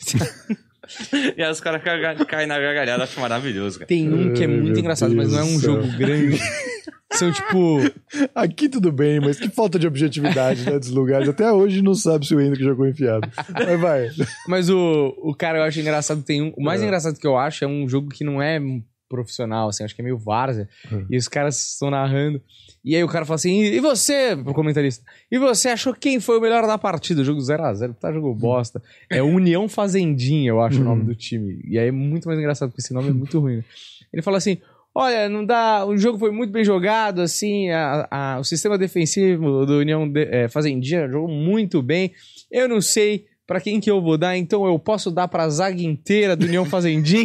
E aí os caras caga- caem na gargalhada, acho maravilhoso, cara. Tem um que é Ai, muito meu engraçado, mas não é um Deus do jogo céu. grande. São tipo. Aqui tudo bem, mas que falta de objetividade, né, dos lugares. Até hoje não sabe se o Hendrick jogou enfiado. Mas vai. Mas o, o cara eu acho engraçado. Tem um. O mais É. engraçado que eu acho é um jogo que não é profissional, assim, acho que é meio várzea. Hum. E os caras estão narrando. E aí o cara fala assim, e você, pro comentarista, e você achou quem foi o melhor da partida? O jogo zero a zero, tá, jogo bosta. É União Fazendinha, eu acho o nome do time. E aí é muito mais engraçado, porque esse nome é muito ruim. Né? Ele fala assim, olha, não dá, o jogo foi muito bem jogado, assim, a, a, o sistema defensivo do União de, é, Fazendinha jogou muito bem. Eu não sei pra quem que eu vou dar, então eu posso dar pra zaga inteira do União Fazendinha.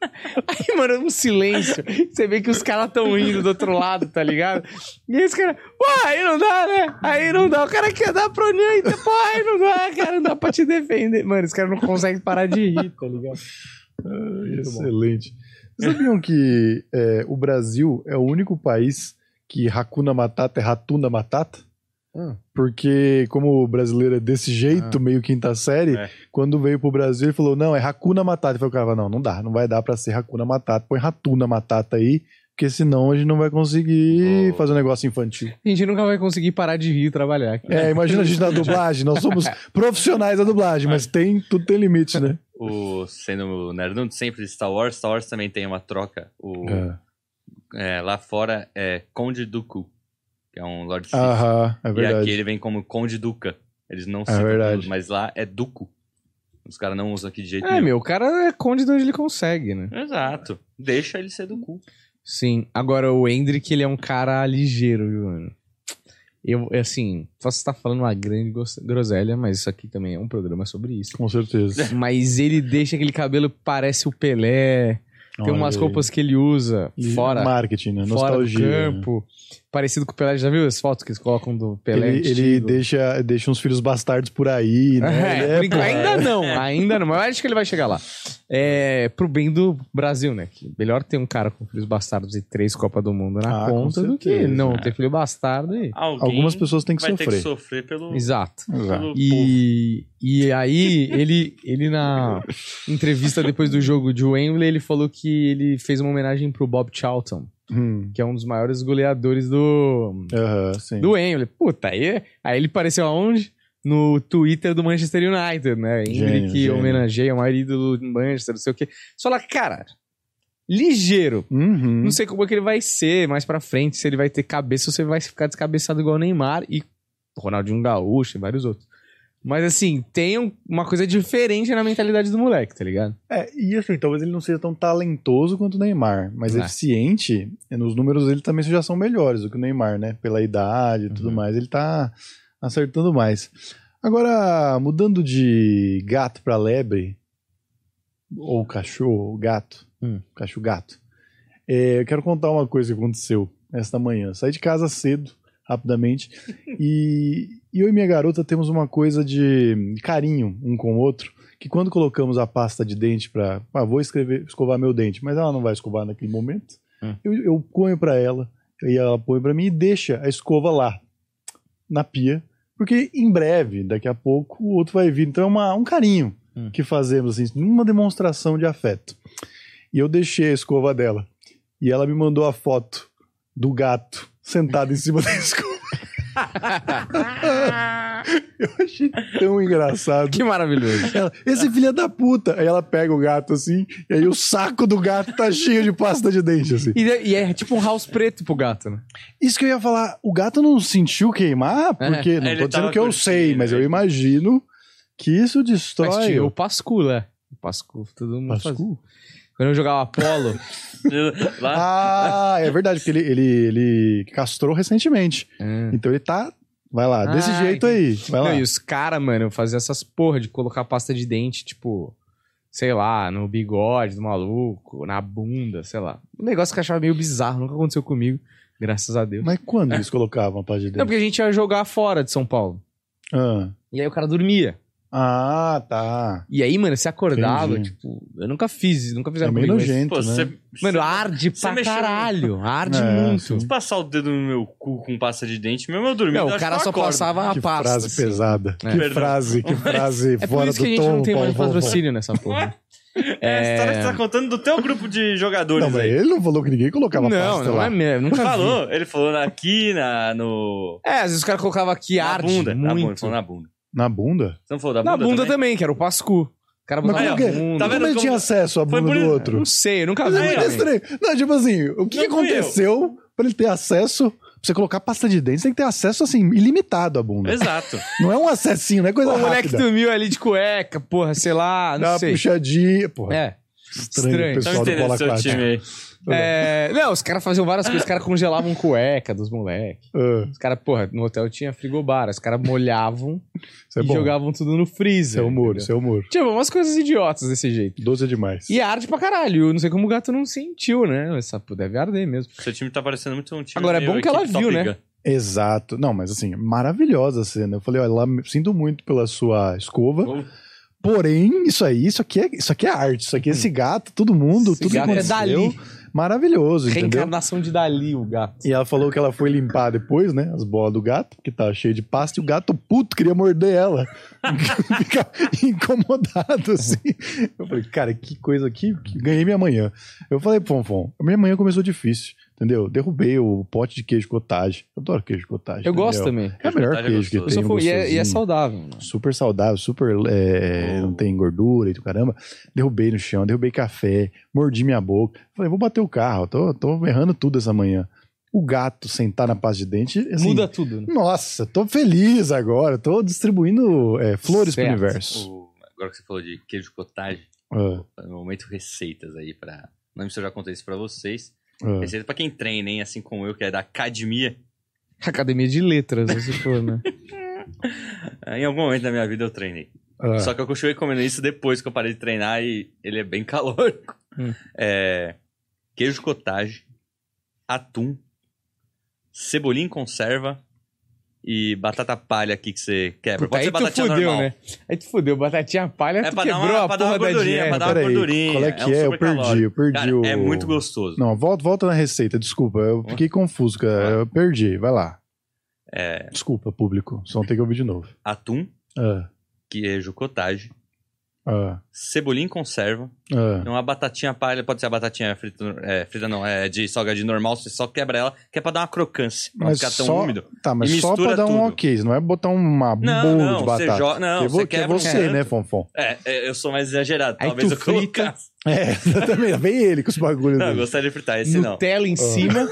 Aí, mano, um silêncio. Você vê que os caras tão indo do outro lado, tá ligado? E aí os caras, pô, aí não dá, né? Aí não dá. O cara quer dar pro União, então, pô, aí não dá, cara, não dá pra te defender. Mano, os caras não conseguem parar de rir, tá ligado? Ah, excelente. Vocês sabiam que é, o Brasil é o único país que Hakuna Matata é Ratuna Matata? Hum. Porque, como o brasileiro é desse jeito, Ah. meio quinta série, É. quando veio pro Brasil, ele falou: não, é Hakuna Matata. Eu falei, cara, não, não dá, não vai dar pra ser Hakuna Matata. Põe Ratuna Matata aí, porque senão a gente não vai conseguir Oh. fazer um negócio infantil. A gente nunca vai conseguir parar de rir e trabalhar. Cara. É, imagina a gente na dublagem, nós somos profissionais da dublagem, mas tem, tudo tem limite, né? O, sendo o Nerdundo sempre de Star Wars, Star Wars também tem uma troca. O, É. é, lá fora é Conde Dooku, que é um Lord Sith. Aham, é E verdade. aqui ele vem como Conde Duca. Eles não É citam, verdade. mas lá é Duco. Os caras não usam aqui de jeito É, nenhum. meu, o cara é conde de onde ele consegue, né? Exato. Deixa ele ser Ducu. Sim. Agora, o Hendrick, ele é um cara ligeiro, viu, mano? Eu, assim, posso estar falando uma grande gos- groselha, mas isso aqui também é um programa sobre isso. Com certeza. Mas ele deixa aquele cabelo que parece o Pelé. Tem Olha umas aí. roupas que ele usa E fora, marketing, né? fora do Nostalgia. campo. Parecido com o Pelé. Já viu as fotos que eles colocam do Pelé Ele, ele antigo? deixa, deixa uns filhos bastardos por aí, né? É, Ele por enquanto- pô, ainda não, ainda não, mas eu acho que ele vai chegar lá. É, pro bem do Brasil, né? Que melhor ter um cara com filhos bastardos e três Copas do Mundo na Ah, com conta do que certeza. não ter filho bastardo e... Alguém Algumas pessoas têm que vai ter sofrer. que sofrer pelo, Exato. Exato. pelo povo. E, e aí, ele, ele na entrevista depois do jogo de Wembley, ele falou que ele fez uma homenagem pro Bob Charlton, Hum, que é um dos maiores goleadores do, aham, sim. do Wembley. Puta, aí, aí ele apareceu aonde? No Twitter do Manchester United, né? Gênio, Hendrick que gênio. homenageia o maior ídolo do Manchester, não sei o quê. Só lá, cara, ligeiro. Uhum. Não sei como é que ele vai ser mais pra frente, se ele vai ter cabeça ou se ele vai ficar descabeçado igual o Neymar e Ronaldinho Gaúcho e vários outros. Mas assim, tem um- uma coisa diferente na mentalidade do moleque, tá ligado? É, e assim, talvez ele não seja tão talentoso quanto o Neymar, mas É. eficiente, nos números dele também já são melhores do que o Neymar, né? Pela idade e tudo Uhum. mais, ele tá acertando mais. Agora, mudando de gato pra lebre, ou cachorro, gato, Hum. cachorro gato, é, eu quero contar uma coisa que aconteceu esta manhã. Saí de casa cedo, rapidamente, e, e eu e minha garota temos uma coisa de carinho um com o outro, que quando colocamos a pasta de dente pra... Ah, vou escrever, escovar meu dente, mas ela não vai escovar naquele momento, Hum. eu, eu ponho pra ela, e ela põe pra mim e deixa a escova lá, na pia, porque em breve, daqui a pouco, o outro vai vir. Então é uma, um carinho Hum. que fazemos, assim, uma demonstração de afeto. E eu deixei a escova dela, e ela me mandou a foto do gato sentado em cima da escova. Eu achei tão engraçado. Que maravilhoso. Ela, esse filho da puta. Aí ela pega o gato assim, e aí o saco do gato tá cheio de pasta de dente, assim. E, e é tipo um house preto pro gato, né? Isso que eu ia falar, o gato não sentiu queimar? Porque, não Ele tô dizendo tava que eu curtindo, sei, mas eu ele- imagino que isso destrói. Mas tinha o o Pascu, né? O Pascu, todo mundo fazia. Pascu? Quando eu jogava polo, Lá, Ah, é verdade, porque ele, ele, ele castrou recentemente. é. Então ele tá. Vai lá, desse Ah, jeito aí. Vai lá. Não, e os caras, mano, faziam essas porra de colocar pasta de dente, tipo, sei lá, no bigode do maluco, na bunda, sei lá. Um negócio que eu achava meio bizarro, nunca aconteceu comigo, graças a Deus. Mas quando eles colocavam a pasta de Não, dente? porque a gente ia jogar fora de São Paulo. Ah. E aí o cara dormia. Ah, tá. E aí, mano, você acordava, Entendi. tipo, eu nunca fiz, nunca É fizeram meio comigo, mas- nojento, pô, né? você, Mano, você- arde você pra mexeu no- caralho, arde É, muito. sim. Se passar o dedo no meu cu com pasta de dente, mesmo eu dormi. Não, eu o acho cara que eu só acordo. passava a Que pasta. frase assim. pesada. É. Que Perdão. frase, que frase É por fora isso do que a gente tom, não tem mais Paulo. patrocínio nessa porra. É a história que você tá contando do teu grupo de jogadores Não, mas aí. ele não falou que ninguém colocava Não, pasta não lá. é mesmo, nunca vi. Falou, ele falou aqui, na, no... É, às vezes os caras colocavam aqui na arde bunda. Na bunda, ele muito. falou na bunda. Na bunda? Você não falou da Na bunda bunda também? também, que era o Pascu. cara Mas botava como, que, bunda. Tá como vendo ele como- tinha acesso à Foi bunda por- do outro? Não sei, eu nunca Mas vi. é muito também. estranho. Não, tipo assim, o que, que Não fui eu. aconteceu pra ele ter acesso... Pra você colocar pasta de dente, você tem que ter acesso, assim, ilimitado à bunda. Exato. Não é um acessinho, não é coisa Pô, o moleque rápida. dormiu ali de cueca, porra, sei lá, Dá não uma sei. puxadinha, porra. É. Estranho, estranho. o Então pessoal do entendendo polo seu aquático. time aí. É, não, os caras faziam várias coisas, os caras congelavam cueca dos moleques. Ah, Os caras, porra, no hotel tinha frigobar, os caras molhavam isso é e bom. jogavam tudo no Isso freezer. é humor, entendeu? isso é humor. Tipo, umas coisas idiotas desse jeito. Doce é demais. E arde pra caralho. Eu não sei como o gato não sentiu, né? Essa deve arder mesmo. Seu time tá parecendo muito um time Agora, é meio bom que ela equipe viu, Top né? Gun. Exato. Não, mas assim, maravilhosa a cena. Eu falei, olha, lá, sinto muito pela sua escova. Oh. Porém, isso aí, isso aqui é, isso aqui é arte. Isso aqui é esse gato, todo mundo, Esse tudo que gato é aconteceu. Dali. Maravilhoso, entendeu? Reencarnação de Dali, o gato. E ela falou que ela foi limpar depois, né? As bolas do gato, porque tava cheio de pasta, e o gato puto queria morder ela. Fica incomodado, assim. Eu falei, cara, que coisa aqui. Que ganhei minha manhã. Eu falei, Fonfon, a minha manhã começou difícil, entendeu? Derrubei o pote de queijo cottage. Eu adoro queijo cottage. Eu gosto entendeu? também. É o melhor Cottage é queijo que gostoso. Eu tem. sou fã- e, é, e é gostosinho. saudável. Né? Super saudável, super. é, Oh. Não tem gordura e do caramba. Derrubei no chão, derrubei café, mordi minha boca. Falei, vou bater o carro, tô, tô errando tudo essa manhã. O gato sentar na pasta de dente. Assim, Muda tudo. Né? Nossa, tô feliz agora, tô distribuindo é, flores Certo. pro universo. O- Agora que você falou de queijo cottage, Ah, no momento receitas aí pra... Não lembro se eu já contei isso pra vocês. ah. Receita pra quem treina, hein? Assim como eu, que é da academia. Academia de letras, se for, né? Em algum momento da minha vida eu treinei. Ah. Só que eu continuei comendo isso depois que eu parei de treinar e ele é bem calórico. Hum. É, queijo cottage, atum, cebolinha em conserva e batata palha aqui que você quebra. Puta, Pode aí ser tu batatinha fudeu, normal. né? Aí tu fudeu, batatinha palha, É tu pra dar quebrou uma- a pra dar uma porra da gordurinha, dieta. pra dar uma Peraí, gordurinha. qual é que um é? Eu super perdi, calórico. eu perdi Cara, o- é muito gostoso. Não, volta, volta na receita, desculpa. Eu fiquei confuso, cara. Eu perdi. Vai lá. É, Desculpa, público. Só vou ter que ouvir de novo. atum, Ah, queijo cottage, ah, cebolinha em conserva, ah. uma batatinha palha, pode ser a batatinha frita, é, frita não, é de salgadinho normal, você só quebra ela, que é pra dar uma crocância, pra não Mas ficar tão só, úmido. tá, mas E só pra mistura dar um tudo. ok, não é botar uma Não, bolo não, de você batata. joga- não, que é, vo- você que é quebra um você, canto. né, Fonfon? É, é, eu sou mais exagerado, Aí talvez tu eu frita. colocasse. É, exatamente. Vem ele com os bagulhos Não, eu dele. gostaria de fritar, esse não. Nutella em cima,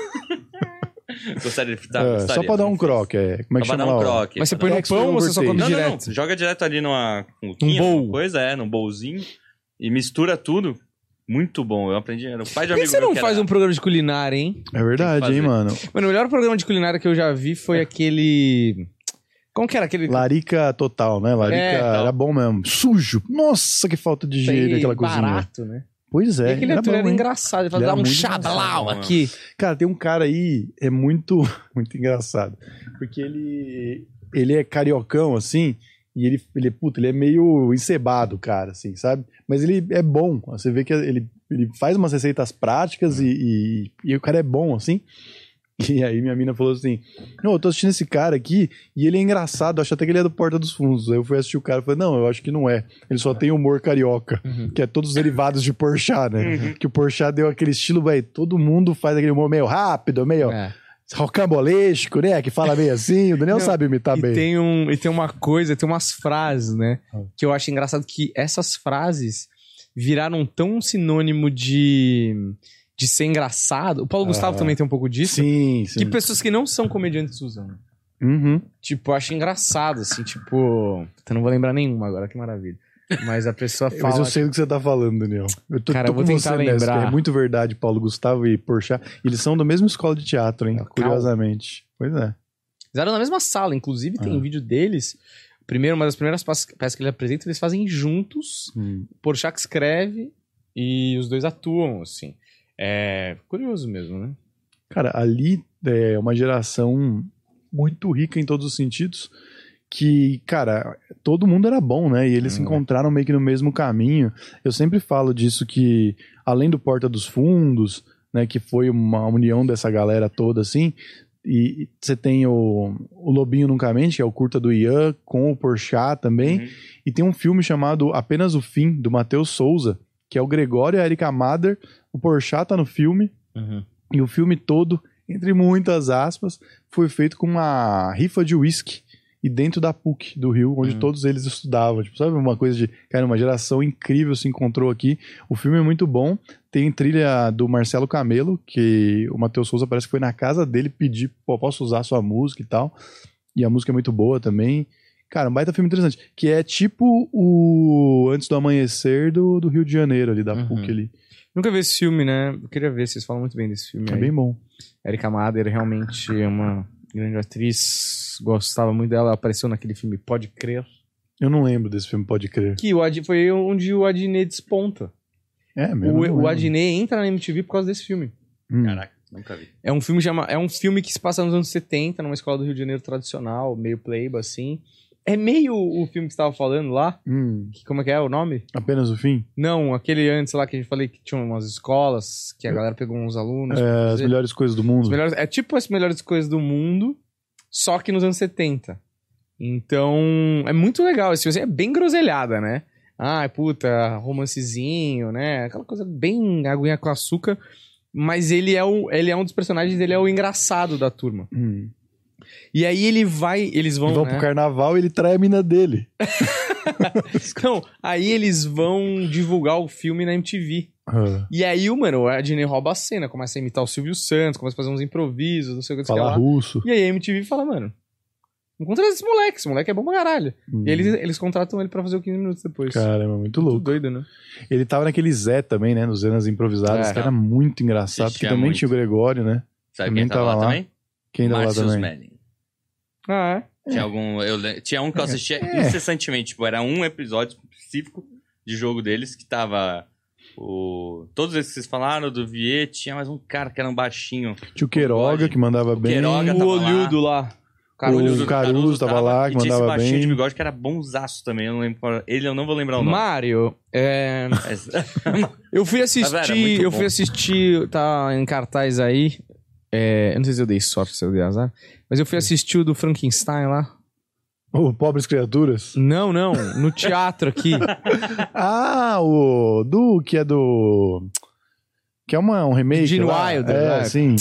Gostaria de fritar, É, gostaria, só pra dar não um fiz. croque. É. Como é que Só pra chama dar um lá? croque. mas você pra põe dar- no Expert pão ou você só come overtaste. Não, não, direto? não. Joga direto ali numa Um cuquinha, bowl. alguma coisa, é, num bowlzinho. E mistura tudo. Muito bom. Eu aprendi. Era o pai de um Por que amigo você meu não que faz era- um programa de culinária, hein? É verdade, Tem que hein, fazer. mano. Mano, o melhor programa de culinária que eu já vi foi aquele... Como que era aquele... Larica total, né? Larica É, tal. era bom mesmo. Sujo. Nossa, que falta de higiene Sei, aquela cozinha. barato, né? Pois E é. aquele era ator bom, era hein? engraçado. Ele Ele fala, era dá um muito chablau engraçado, aqui. Cara, tem um cara aí, é muito, muito engraçado. Porque ele, ele é cariocão, assim, e ele, ele, puta, ele é meio encebado, cara, assim, sabe? Mas ele é bom. Você vê que ele, ele faz umas receitas práticas e, e, e o cara é bom, assim. E aí minha mina falou assim, não, eu tô assistindo esse cara aqui e ele é engraçado, eu acho até que ele é do Porta dos Fundos. Aí eu fui assistir o cara e falei, não, eu acho que não é. Ele só tem humor carioca, Uhum. que é todos os derivados de Porchat, né? Que o Porchat deu aquele estilo, velho, todo mundo faz aquele humor meio rápido, meio É. rocambolesco, né? Que fala meio assim, o Daniel Não, sabe imitar e bem. tem, um, e tem uma coisa, tem umas frases, né? Ah. Que eu acho engraçado que essas frases viraram tão sinônimo de, de ser engraçado. O Paulo Ah. Gustavo também tem um pouco disso. Sim, sim. Que pessoas que não são comediantes usam. Uhum. Tipo, eu acho engraçado, assim, tipo... Eu não vou lembrar nenhuma agora, que maravilha. Mas a pessoa fala... Mas eu sei do que você tá falando, Daniel. Eu tô, Cara, tô eu vou com tentar você nessa, lembrar. que é muito verdade, Paulo Gustavo e Porchat. Eles são da mesma escola de teatro, hein? Cal- Curiosamente. Pois é. Eles eram na mesma sala, inclusive tem Ah. um vídeo deles. Primeiro, uma das primeiras pas- peças que ele apresenta, eles fazem juntos. Hum. Porchat que escreve e os dois atuam, assim. É curioso mesmo, né? Cara, ali é uma geração muito rica em todos os sentidos, que, cara, todo mundo era bom, né? E eles se Hum. encontraram meio que no mesmo caminho. Eu sempre falo disso que, além do Porta dos Fundos, né, que foi uma união dessa galera toda, assim, e você tem o, o Lobinho Nunca Mente, que é o curta do Ian, com o Porchat também, Uhum. e tem um filme chamado Apenas o Fim, do Matheus Souza, que é o Gregório e a Erika Mader, o Porchat tá no filme, e o filme todo, entre muitas aspas, foi feito com uma rifa de uísque. e dentro da P U C do Rio, onde Hum. todos eles estudavam. Tipo, sabe uma coisa de, cara, uma geração incrível se encontrou aqui. O filme é muito bom. Tem trilha do Marcelo Camelo, que o Matheus Souza parece que foi na casa dele pedir, pô, posso usar sua música e tal. E a música é muito boa também. Cara, um baita filme interessante. Que é tipo o Antes do Amanhecer do, do Rio de Janeiro, ali, da Uhum. P U C ali. Nunca vi esse filme, né? Eu queria ver, vocês falam muito bem desse filme É aí. bem bom. Erika Mader realmente é uma grande atriz. Gostava muito dela. Ela apareceu naquele filme Pode Crer. Eu não lembro desse filme, pode crer. Que o Ad... foi onde o Adnet desponta. É mesmo. O, o Adnet entra na M T V por causa desse filme. Hum. Caraca, nunca vi. É um filme chama... é um filme que se passa nos anos setenta, numa escola do Rio de Janeiro tradicional, meio playboy, assim. É meio o filme que você tava falando lá. Hum. Que, como é que é o nome? Apenas o fim? Não, aquele antes lá que a gente falei que tinha umas escolas, que a galera pegou uns alunos. pra É, as fazer. melhores coisas do mundo. As melhores- é tipo as melhores coisas do mundo, só que nos anos setenta. Então, é muito legal. Esse filme é bem groselhada, né? Ah, puta, romancezinho, né? Aquela coisa bem aguinha com açúcar. Mas ele é, o, ele é um dos personagens, ele é o engraçado da turma. Hum. E aí ele vai, eles vão, Vão né? pro carnaval e ele trai a mina dele. Não, aí eles vão divulgar o filme na M T V. Ah, E aí, o mano, a Disney rouba a cena, começa a imitar o Silvio Santos, começa a fazer uns improvisos, não sei o que, não sei o que falar lá. russo. E aí a M T V fala, mano, não contrata esse moleque, esse moleque é bom pra caralho. Hum. E eles, eles contratam ele pra fazer o quinze minutos depois. Caramba, muito Tudo louco. doido, né? Ele tava naquele Zé também, né? Nos Zenas Improvisadas. É. Que era muito engraçado. Ixi, Que é também muito. tinha o Gregório, né? Sabe Também quem tava tava lá lá. também? Quem tava lá Marcius também? Manning. Ah, é? Tinha algum. Eu, le- tinha um que eu assistia É. incessantemente. Tipo, era um episódio específico de jogo deles que tava. O... Todos esses que vocês falaram, do Viet, tinha mais um cara que era um baixinho. Tinha o Queiroga, Bigode. que mandava O bem. Queiroga O tava olhudo lá. Caruso. O Caruso tava lá, que e tinha esse mandava baixinho bem. de bigode que era bonzaço também. Eu não lembro qual... Ele eu não vou lembrar o nome. Mário, é... Mas- eu fui Mas era assistir, muito eu bom. fui assistir, tá em cartaz aí, é, eu não sei se eu dei sorte, se eu dei azar, mas eu fui assistir o do Frankenstein lá. O Pobres Criaturas. Não, não, no teatro aqui. Ah, o... Do... Que é do... Que é uma, um remake Gene lá. Wilder, É, né? sim.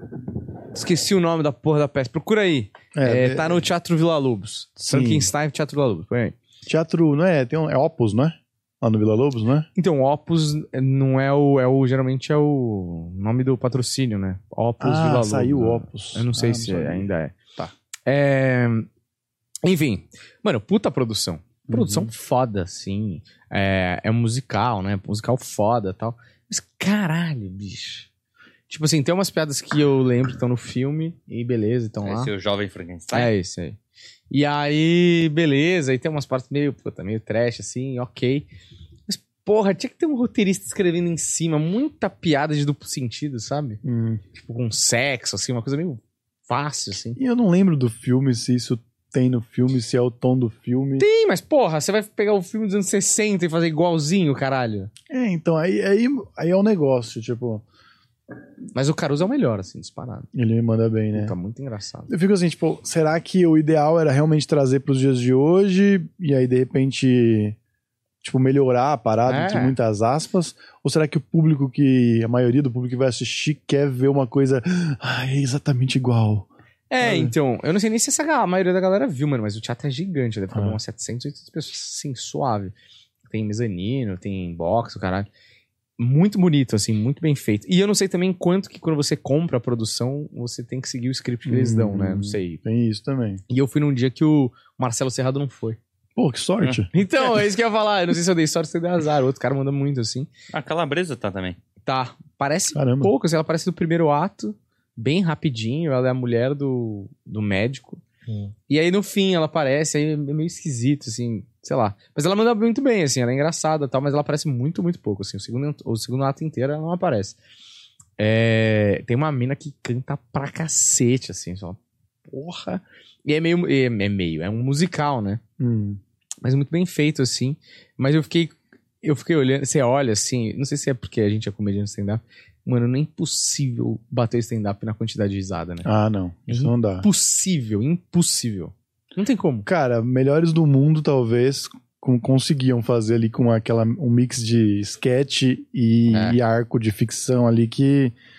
Esqueci o nome da porra da peça. Procura aí. É, É, tá no Teatro Vila Lobos. Sim. Frankenstein, Teatro Vila Lobos. Põe aí. Teatro, não é? Tem um, é Opus, não é? Lá no Vila Lobos, não é? Então, Opus não é o, é o. Geralmente é o nome do patrocínio, né? Opus Vila Ah, Lobos. saiu né? Opus. Eu não sei Ah, se sabia. ainda é. Tá. É, enfim. Mano, puta produção. Produção Uhum. foda, assim. É, é musical, né? Musical foda e tal. Mas caralho, bicho. Tipo assim, tem umas piadas que eu lembro que estão no filme e beleza, estão lá. Esse é o jovem Frankenstein. É isso aí. E aí, beleza, aí tem umas partes meio, puta, meio trash, assim, ok. Mas, porra, tinha que ter um roteirista escrevendo em cima, muita piada de duplo sentido, sabe? Hum. Tipo, com sexo, assim, uma coisa meio fácil, assim. E eu não lembro do filme, se isso tem no filme, se é o tom do filme. Sim, mas, porra, você vai pegar o filme dos anos sessenta e fazer igualzinho, caralho. É, então, aí, aí, aí é um negócio, tipo... Mas o Caruso é o melhor, assim, disparado. Ele me manda bem, né? Tá muito engraçado. Eu fico assim, tipo, será que o ideal era realmente trazer pros dias de hoje e aí, de repente, tipo, melhorar a parada, É. entre muitas aspas? Ou será que o público que, a maioria do público que vai assistir quer ver uma coisa, ah, é exatamente igual? É, É. então, eu não sei nem se essa, a maioria da galera viu, mano, mas o teatro é gigante, deve caber Ah. umas setecentas, oitocentas pessoas, assim, suave. Tem mezanino, tem box, o caralho. Muito bonito, assim, muito bem feito. E eu não sei também quanto que quando você compra a produção, você tem que seguir o script que eles dão, né? Não sei. Tem isso também. E eu fui num dia que o Marcelo Serrado não foi. Pô, que sorte. Então, é isso que eu ia falar. Eu não sei se eu dei sorte ou se eu dei azar. O outro cara manda muito, assim. A Calabresa tá também. Tá, parece Caramba. pouco, assim, ela parece do primeiro ato, bem rapidinho. Ela é a mulher do, do médico. Hum. E aí, no fim, ela aparece, aí é meio esquisito, assim, sei lá. Mas ela manda muito bem, assim, ela é engraçada e tal, mas ela aparece muito, muito pouco, assim. O segundo, o segundo ato inteiro ela não aparece. É, tem uma mina que canta pra cacete, assim, só, porra. E é meio, é, é meio, é um musical, né? Hum. Mas muito bem feito, assim. Mas eu fiquei, eu fiquei olhando, você olha, assim, não sei se é porque a gente é comediante stand-up, mano, não é impossível bater stand-up na quantidade de risada, né? Ah, não. Isso não dá. Impossível, impossível. Não tem como. Cara, melhores do mundo, talvez, com- conseguiam fazer ali com aquela, um mix de sketch e, É. e arco de ficção ali que,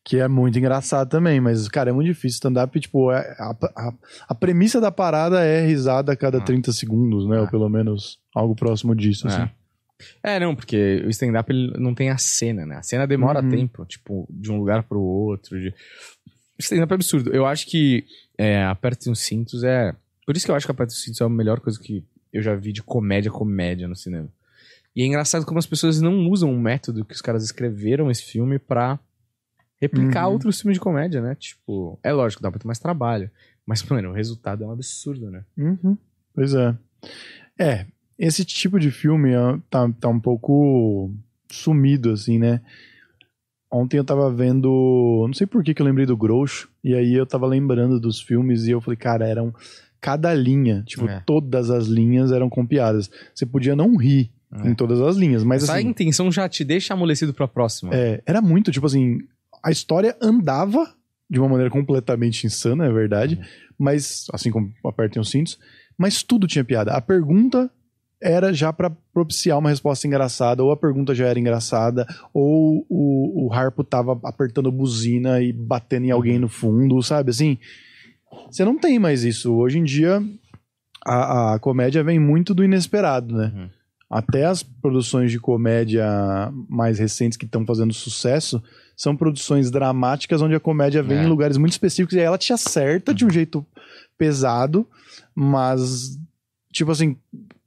Que é muito engraçado também, mas, cara, é muito difícil. Stand-up, tipo, é, a, a, a premissa da parada é risada a cada Ah. trinta segundos, né? Ah. Ou pelo menos algo próximo disso, assim. É, não, porque o stand-up ele não tem a cena, né? A cena demora Uhum. tempo, tipo, de um lugar pro outro. De... O stand-up é absurdo. Eu acho que é, Apertem os Cintos é... Por isso que eu acho que Apertem os Cintos é a melhor coisa que eu já vi de comédia, comédia no cinema. E é engraçado como as pessoas não usam o método que os caras escreveram esse filme pra replicar Uhum. outros filmes de comédia, né? Tipo, é lógico, dá pra ter mais trabalho. Mas, mano, o resultado é um absurdo, né? Uhum. Pois é. É, esse tipo de filme ó, tá, tá um pouco sumido, assim, né? Ontem eu tava vendo... Não sei por que que eu lembrei do Groucho. E aí eu tava lembrando dos filmes e eu falei, cara, eram... Cada linha, tipo, É. todas as linhas eram com piadas. Você podia não rir É. em todas as linhas, mas Essa assim... intenção já te deixa amolecido pra próxima. É, era muito, tipo assim, a história andava de uma maneira completamente insana, é verdade, Uhum. mas, assim como Apertem os Cintos, mas tudo tinha piada. A pergunta era já pra propiciar uma resposta engraçada, ou a pergunta já era engraçada, ou o, o Harpo tava apertando buzina e batendo em alguém Uhum. no fundo, sabe, assim... Você não tem mais isso. Hoje em dia, a, a comédia vem muito do inesperado, né? Uhum. Até as produções de comédia mais recentes que estão fazendo sucesso são produções dramáticas onde a comédia vem É. em lugares muito específicos e aí ela te acerta de um jeito pesado, mas, tipo assim,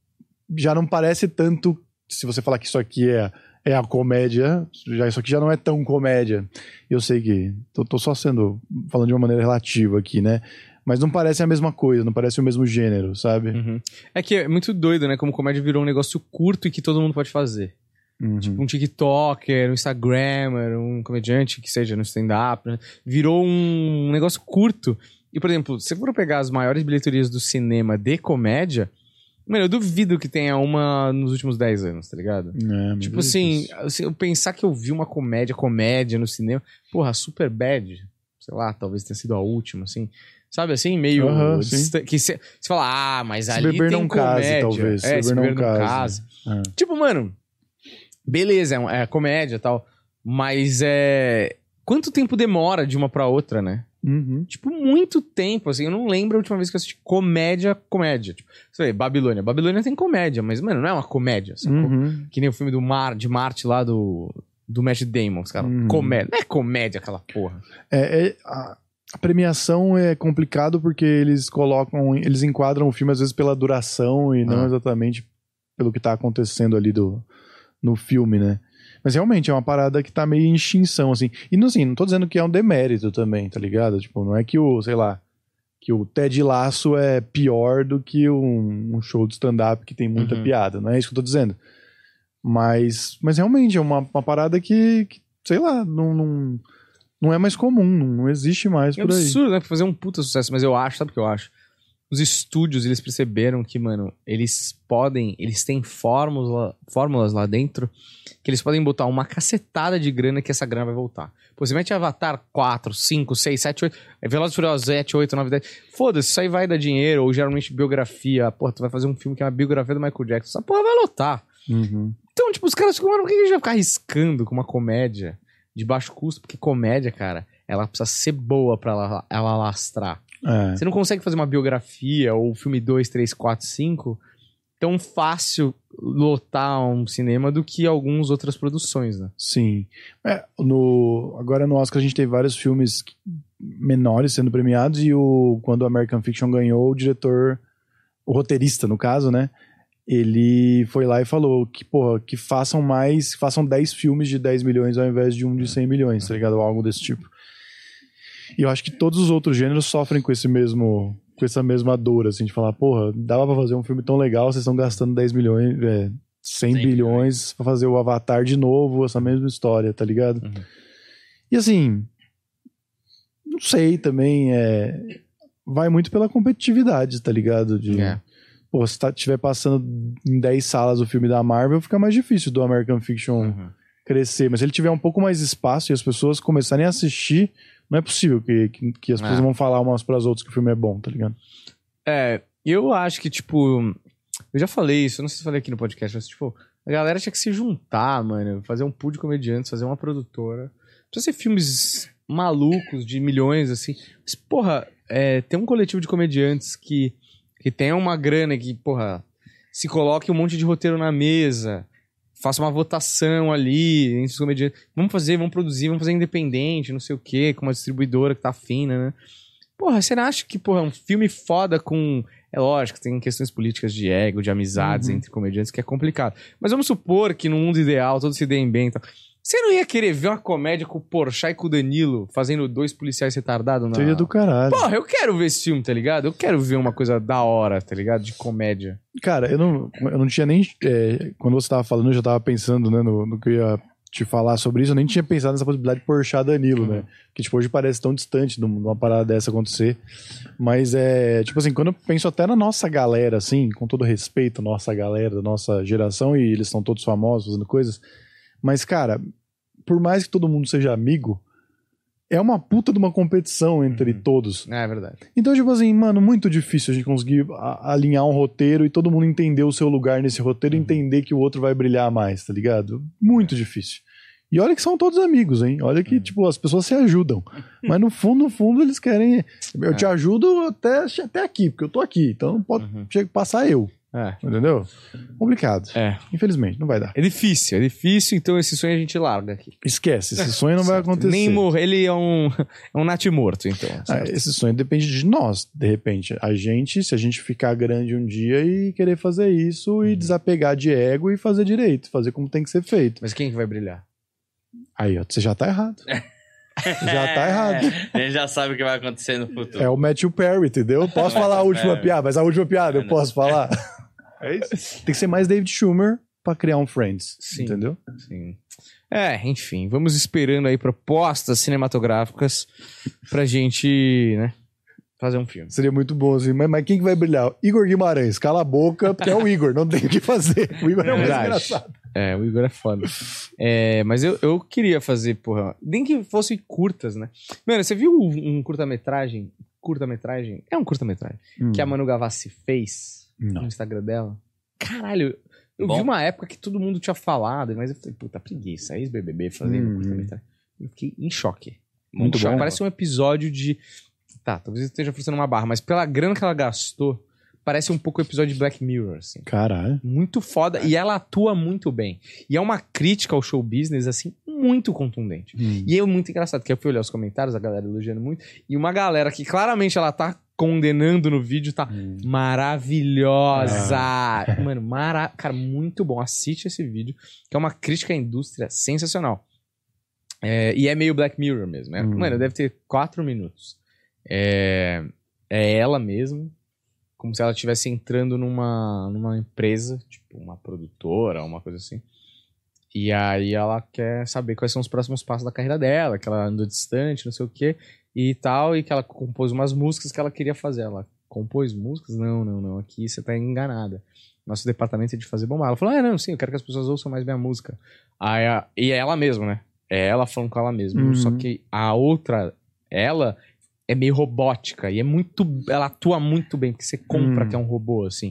já não parece tanto. Se você falar que isso aqui é, é a comédia, já, isso aqui já não é tão comédia. Eu sei que tô, tô só sendo falando de uma maneira relativa aqui, né? Mas não parece a mesma coisa, não parece o mesmo gênero, sabe? Uhum. É que é muito doido, né? Como comédia virou um negócio curto e que todo mundo pode fazer. Uhum. Tipo, um TikToker, um Instagrammer, um comediante que seja no stand-up, né? Virou um negócio curto. E, por exemplo, se for pegar as maiores bilheterias do cinema de comédia, mano, eu duvido que tenha uma nos últimos dez anos, tá ligado? É, muito Tipo assim, difícil. assim, eu pensar que eu vi uma comédia, comédia no cinema, porra, Superbad, sei lá, talvez tenha sido a última, assim. Sabe assim, meio... Aham, dista- que você fala, ah, mas Se ali beber tem não comédia. case, talvez. É, se beber não case. case. É. Tipo, mano, beleza, é, um- é comédia e tal, mas é... Quanto tempo demora de uma pra outra, né? Uhum. Tipo, muito tempo, assim. Eu não lembro a última vez que eu assisti comédia, comédia. Tipo, você vê, Babilônia. Babilônia tem comédia, mas, mano, não é uma comédia, sacou? Uhum. Que nem o filme do Mar, de Marte lá do, do Matt Damon, os caras. Uhum. Comédia. Não é comédia aquela porra. É, é- a, a premiação é complicado porque eles colocam, eles enquadram o filme às vezes pela duração e não Ah. exatamente pelo que tá acontecendo ali do, no filme, né? Mas realmente é uma parada que tá meio em extinção, assim. E não, assim, não tô dizendo que é um demérito também, tá ligado? Tipo, não é que o, sei lá, que o Ted Lasso é pior do que um, um show de stand-up que tem muita Uhum. piada, não é isso que eu tô dizendo. Mas, mas realmente é uma, uma parada que, que, sei lá, não, não, não é mais comum, não, não existe mais É por aí. absurdo, né? Pra fazer um puta sucesso. Mas eu acho, sabe o que eu acho? Os estúdios, eles perceberam que, mano, eles podem, eles têm fórmula, fórmulas lá dentro que eles podem botar uma cacetada de grana que essa grana vai voltar. Pô, você mete Avatar quatro, cinco, seis, sete, oito, Velozes e Furiosos sete, oito, nove, dez. Foda-se, isso aí vai dar dinheiro, ou geralmente biografia. Porra, tu vai fazer um filme que é uma biografia do Michael Jackson. Essa porra vai lotar. Uhum. Então, tipo, os caras ficam, mano, por que a gente vai ficar arriscando com uma comédia de baixo custo? Porque comédia, cara, ela precisa ser boa pra ela, ela alastrar. É. Você não consegue fazer uma biografia ou filme dois, três, quatro, cinco tão fácil lotar um cinema do que algumas outras produções, né? Sim. É, no, agora no Oscar a gente teve vários filmes menores sendo premiados e o, quando o American Fiction ganhou, o diretor, o roteirista no caso, né? Ele foi lá e falou que, porra, que façam mais, façam dez filmes de dez milhões ao invés de um de cem milhões, tá ligado? Ou algo desse tipo. E eu acho que todos os outros gêneros sofrem com esse mesmo, com essa mesma dor, assim, de falar, porra, dava pra fazer um filme tão legal, vocês estão gastando dez milhões, é, cem bilhões pra fazer o Avatar de novo, essa mesma história, tá ligado? Uhum. E assim, não sei também, é, vai muito pela competitividade, tá ligado? De, É. pô, se tá, tiver passando em dez salas o filme da Marvel, fica mais difícil do American Fiction Uhum. crescer, mas se ele tiver um pouco mais espaço e as pessoas começarem a assistir, não é possível que, que, que as pessoas É. vão falar umas pras outras que o filme é bom, tá ligado? É, eu acho que, tipo... Eu já falei isso, eu não sei se eu falei aqui no podcast, mas, tipo... A galera tinha que se juntar, mano. Fazer um pool de comediantes, fazer uma produtora. Precisa ser filmes malucos de milhões, assim. Mas, porra, é, tem um coletivo de comediantes que, que tem uma grana que, porra, se coloque um monte de roteiro na mesa, faça uma votação ali entre os comediantes. Vamos fazer, vamos produzir, vamos fazer independente, não sei o quê, com uma distribuidora que tá fina, né? Porra, você não acha que, porra, um filme foda com... É lógico, tem questões políticas de ego, de amizades Uhum. entre comediantes, que é complicado. Mas vamos supor que no mundo ideal todos se deem bem e tal. Você não ia querer ver uma comédia com o Porchat e com o Danilo fazendo dois policiais retardados? Na... Seria do caralho. Porra, eu quero ver esse filme, tá ligado? Eu quero ver uma coisa da hora, tá ligado? De comédia. Cara, eu não, eu não tinha nem... é, quando você tava falando, eu já tava pensando, né, no, no que eu ia te falar sobre isso. Eu nem tinha pensado nessa possibilidade de Porchat e Danilo, Uhum. né? Que, tipo, hoje parece tão distante de uma parada dessa acontecer. Mas é... Tipo assim, quando eu penso até na nossa galera, assim, com todo respeito, nossa galera, da nossa geração, e eles são todos famosos fazendo coisas... Mas, cara, por mais que todo mundo seja amigo, é uma puta de uma competição entre Uhum. todos. É, é verdade. Então, tipo assim, mano, muito difícil a gente conseguir a- alinhar um roteiro e todo mundo entender o seu lugar nesse roteiro e Uhum. entender que o outro vai brilhar mais, tá ligado? Muito difícil. E olha que são todos amigos, hein? Olha que, Uhum. tipo, as pessoas se ajudam. Mas no fundo, no fundo, eles querem... Eu É. te ajudo até, até aqui, porque eu tô aqui. Então, pode Uhum. chega- passar eu, É. entendeu? Complicado. É. Infelizmente, não vai dar. É difícil, é difícil, então esse sonho a gente larga aqui. Esquece, esse sonho não vai Certo. acontecer. Nem morrer, ele é um, é um natimorto, então. Ah, certo? esse sonho depende de nós, de repente. A gente, se a gente ficar grande um dia e querer fazer isso e desapegar de ego e fazer direito, fazer como tem que ser feito. Mas quem que vai brilhar? Aí, ó, você já tá errado. Já tá errado. A gente já sabe o que vai acontecer no futuro. É o Matthew Perry, entendeu? Posso falar a última É. piada, mas a última piada eu Não. posso falar? É isso? Tem que ser mais David Schumer pra criar um Friends, Sim. entendeu? Sim. É, enfim, vamos esperando aí propostas cinematográficas pra gente, né, fazer um filme. Seria muito bom, assim. Mas, mas quem que vai brilhar? Igor Guimarães, cala a boca, porque é o Igor, não tem o que fazer. O Igor é o mais Verdade. engraçado. É, o Igor é foda. É, mas eu, eu queria fazer, porra, nem que fossem curtas, né? Mano, você viu um curta-metragem? Curta-metragem? É um curta-metragem. Hum. Que a Manu Gavassi fez Não. no Instagram dela. Caralho, eu Bom. vi uma época que todo mundo tinha falado, mas eu falei, puta, preguiça, ex-B B B fazendo Hum. curta-metragem. Eu fiquei em choque. Muito Em choque. bom. Parece um episódio de... Tá, talvez eu esteja forçando uma barra, mas pela grana que ela gastou, parece um pouco o episódio de Black Mirror, assim. Caralho. Muito foda, e ela atua muito bem. E é uma crítica ao show business, assim, muito contundente. Hum. E é muito engraçado, porque eu fui olhar os comentários, a galera elogiando muito, e uma galera que claramente ela tá condenando no vídeo, tá Hum. maravilhosa. Mano, mara... cara, muito bom. Assiste esse vídeo, que é uma crítica à indústria sensacional. É, e é meio Black Mirror mesmo. É, Hum. Mano, deve ter quatro minutos. É, é ela mesmo, como se ela estivesse entrando numa, numa empresa, tipo uma produtora, uma coisa assim. E aí ela quer saber quais são os próximos passos da carreira dela, que ela andou distante, não sei o quê, e tal, e que ela compôs umas músicas que ela queria fazer. Ela compôs músicas? Não, não, não, aqui você tá enganada. Nosso departamento é de fazer bombar. Ela falou, ah, não, sim, eu quero que as pessoas ouçam mais minha música. Aí, a- e é ela mesma, né? É ela falando com ela mesma. Uhum. Só que a outra, ela, é meio robótica, e é muito, ela atua muito bem, porque você compra Hum. que é um robô, assim.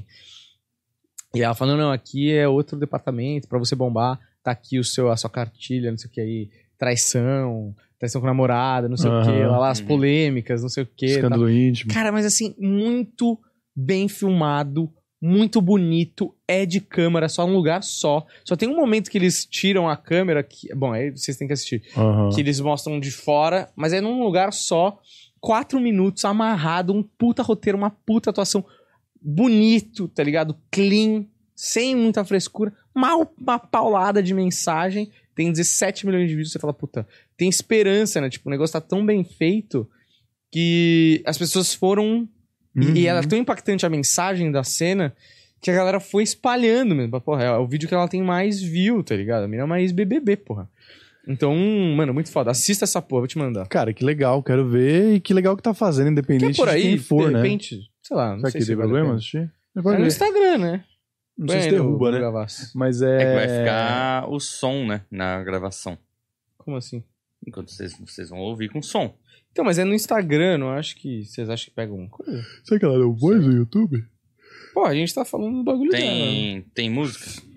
E ela falando, não, aqui é outro departamento, pra você bombar, tá aqui o seu, a sua cartilha, não sei o que aí, traição, traição com namorada, não sei o que, Aham. lá, lá as Uhum. polêmicas, não sei o que. Escândalo íntimo. Cara, mas assim, muito bem filmado, muito bonito, é de câmera, só um lugar só. Só tem um momento que eles tiram a câmera, que, bom, aí vocês têm que assistir, Aham. que eles mostram de fora, mas é num lugar só, quatro minutos, amarrado, um puta roteiro, uma puta atuação, bonito, tá ligado? Clean, sem muita frescura, mal uma paulada de mensagem, tem dezessete milhões de vídeos, você fala, puta, tem esperança, né? Tipo, o negócio tá tão bem feito que as pessoas foram... E, Uhum. e ela é tão impactante a mensagem da cena que a galera foi espalhando mesmo. Porra, é o vídeo que ela tem mais view, tá ligado? A mina é mais B B B, porra. Então, mano, muito foda. Assista essa porra, vou te mandar. Cara, que legal, quero ver. E que legal que tá fazendo, Que é independente por aí, de quem for, de né? repente, sei lá, não Será sei que se tem vale a problema pena. assistir? É Vai no ver. Instagram, né? Não sei se Põe aí no derruba, né? Google Gavassi. Mas é... É que vai ficar o som, né? Na gravação. Como assim? Enquanto vocês, vocês vão ouvir com som. Então, mas é no Instagram, não acho que... Vocês acham que pega alguma coisa? Será que ela deu voz no YouTube? Pô, a gente tá falando do bagulho dela. Tem, tem música?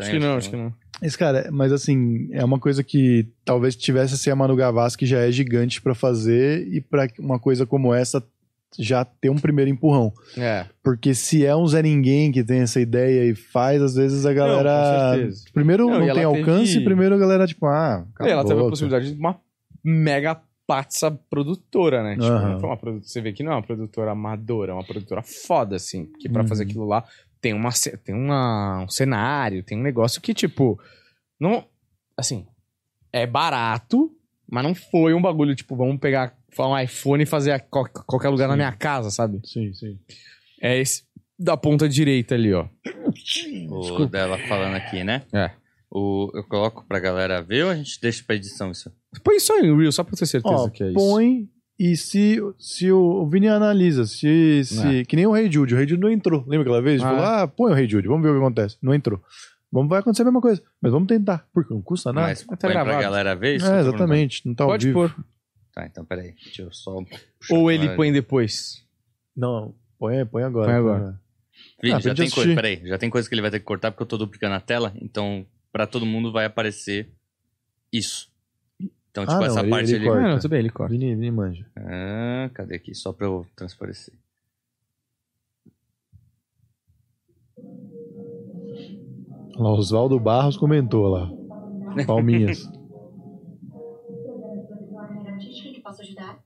estranho. Acho que não, acho que não. Esse cara, mas assim, é uma coisa que talvez tivesse ser a Manu Gavassi, que já é gigante pra fazer, e pra uma coisa como essa já ter um primeiro empurrão. É. Porque se é um Zé Ninguém que tem essa ideia e faz, às vezes a galera... Não, com certeza. Primeiro Não, não, e tem ela alcance, teve- primeiro a galera, tipo, ah, E cala ela a teve a boca. possibilidade de uma mega patsa produtora, né? Tipo, Aham. não foi uma produ- você vê que não é uma produtora amadora, é uma produtora foda, assim. Que pra Uhum. fazer aquilo lá tem, uma, ce- tem uma, um cenário, tem um negócio que, tipo, não. Assim, é barato, mas não foi um bagulho, tipo, vamos pegar um iPhone e fazer a qual- qualquer lugar na Sim. minha casa, sabe? Sim, sim. É esse da ponta direita ali, ó. O dela falando aqui, né? É. O, eu coloco pra galera ver ou a gente deixa pra edição isso? Põe só em Real, só pra ter certeza Ó, que é isso. põe, e se, se o, o Vini analisa, se, se É. que nem o Rei Jude, o Rei Jude não entrou. Lembra aquela vez? Ele Ah, falou, ah, põe o Rei Jude, vamos ver o que acontece. Não entrou. Vamos, vai acontecer a mesma coisa, mas vamos tentar, porque não custa nada. Mas tá põe gravado. pra galera ver isso? É, exatamente, não tá ao Pode vivo. pôr. Tá, então peraí. Deixa eu só... Ou ele põe depois. Não, põe, põe agora. Põe agora. Vini, Ah, pra já gente tem assistir. coisa, peraí, já tem coisa que ele vai ter que cortar porque eu tô duplicando a tela, então pra todo mundo vai aparecer isso. Então, tipo, Ah, não, essa ele- parte ele ele... corta. Ah, não, tudo bem, ele corta. Vini, Vini manja. Ah, cadê aqui? Só pra eu transparecer. Lá, o Oswaldo Barros comentou lá. Palminhas. Gente, o que posso ajudar?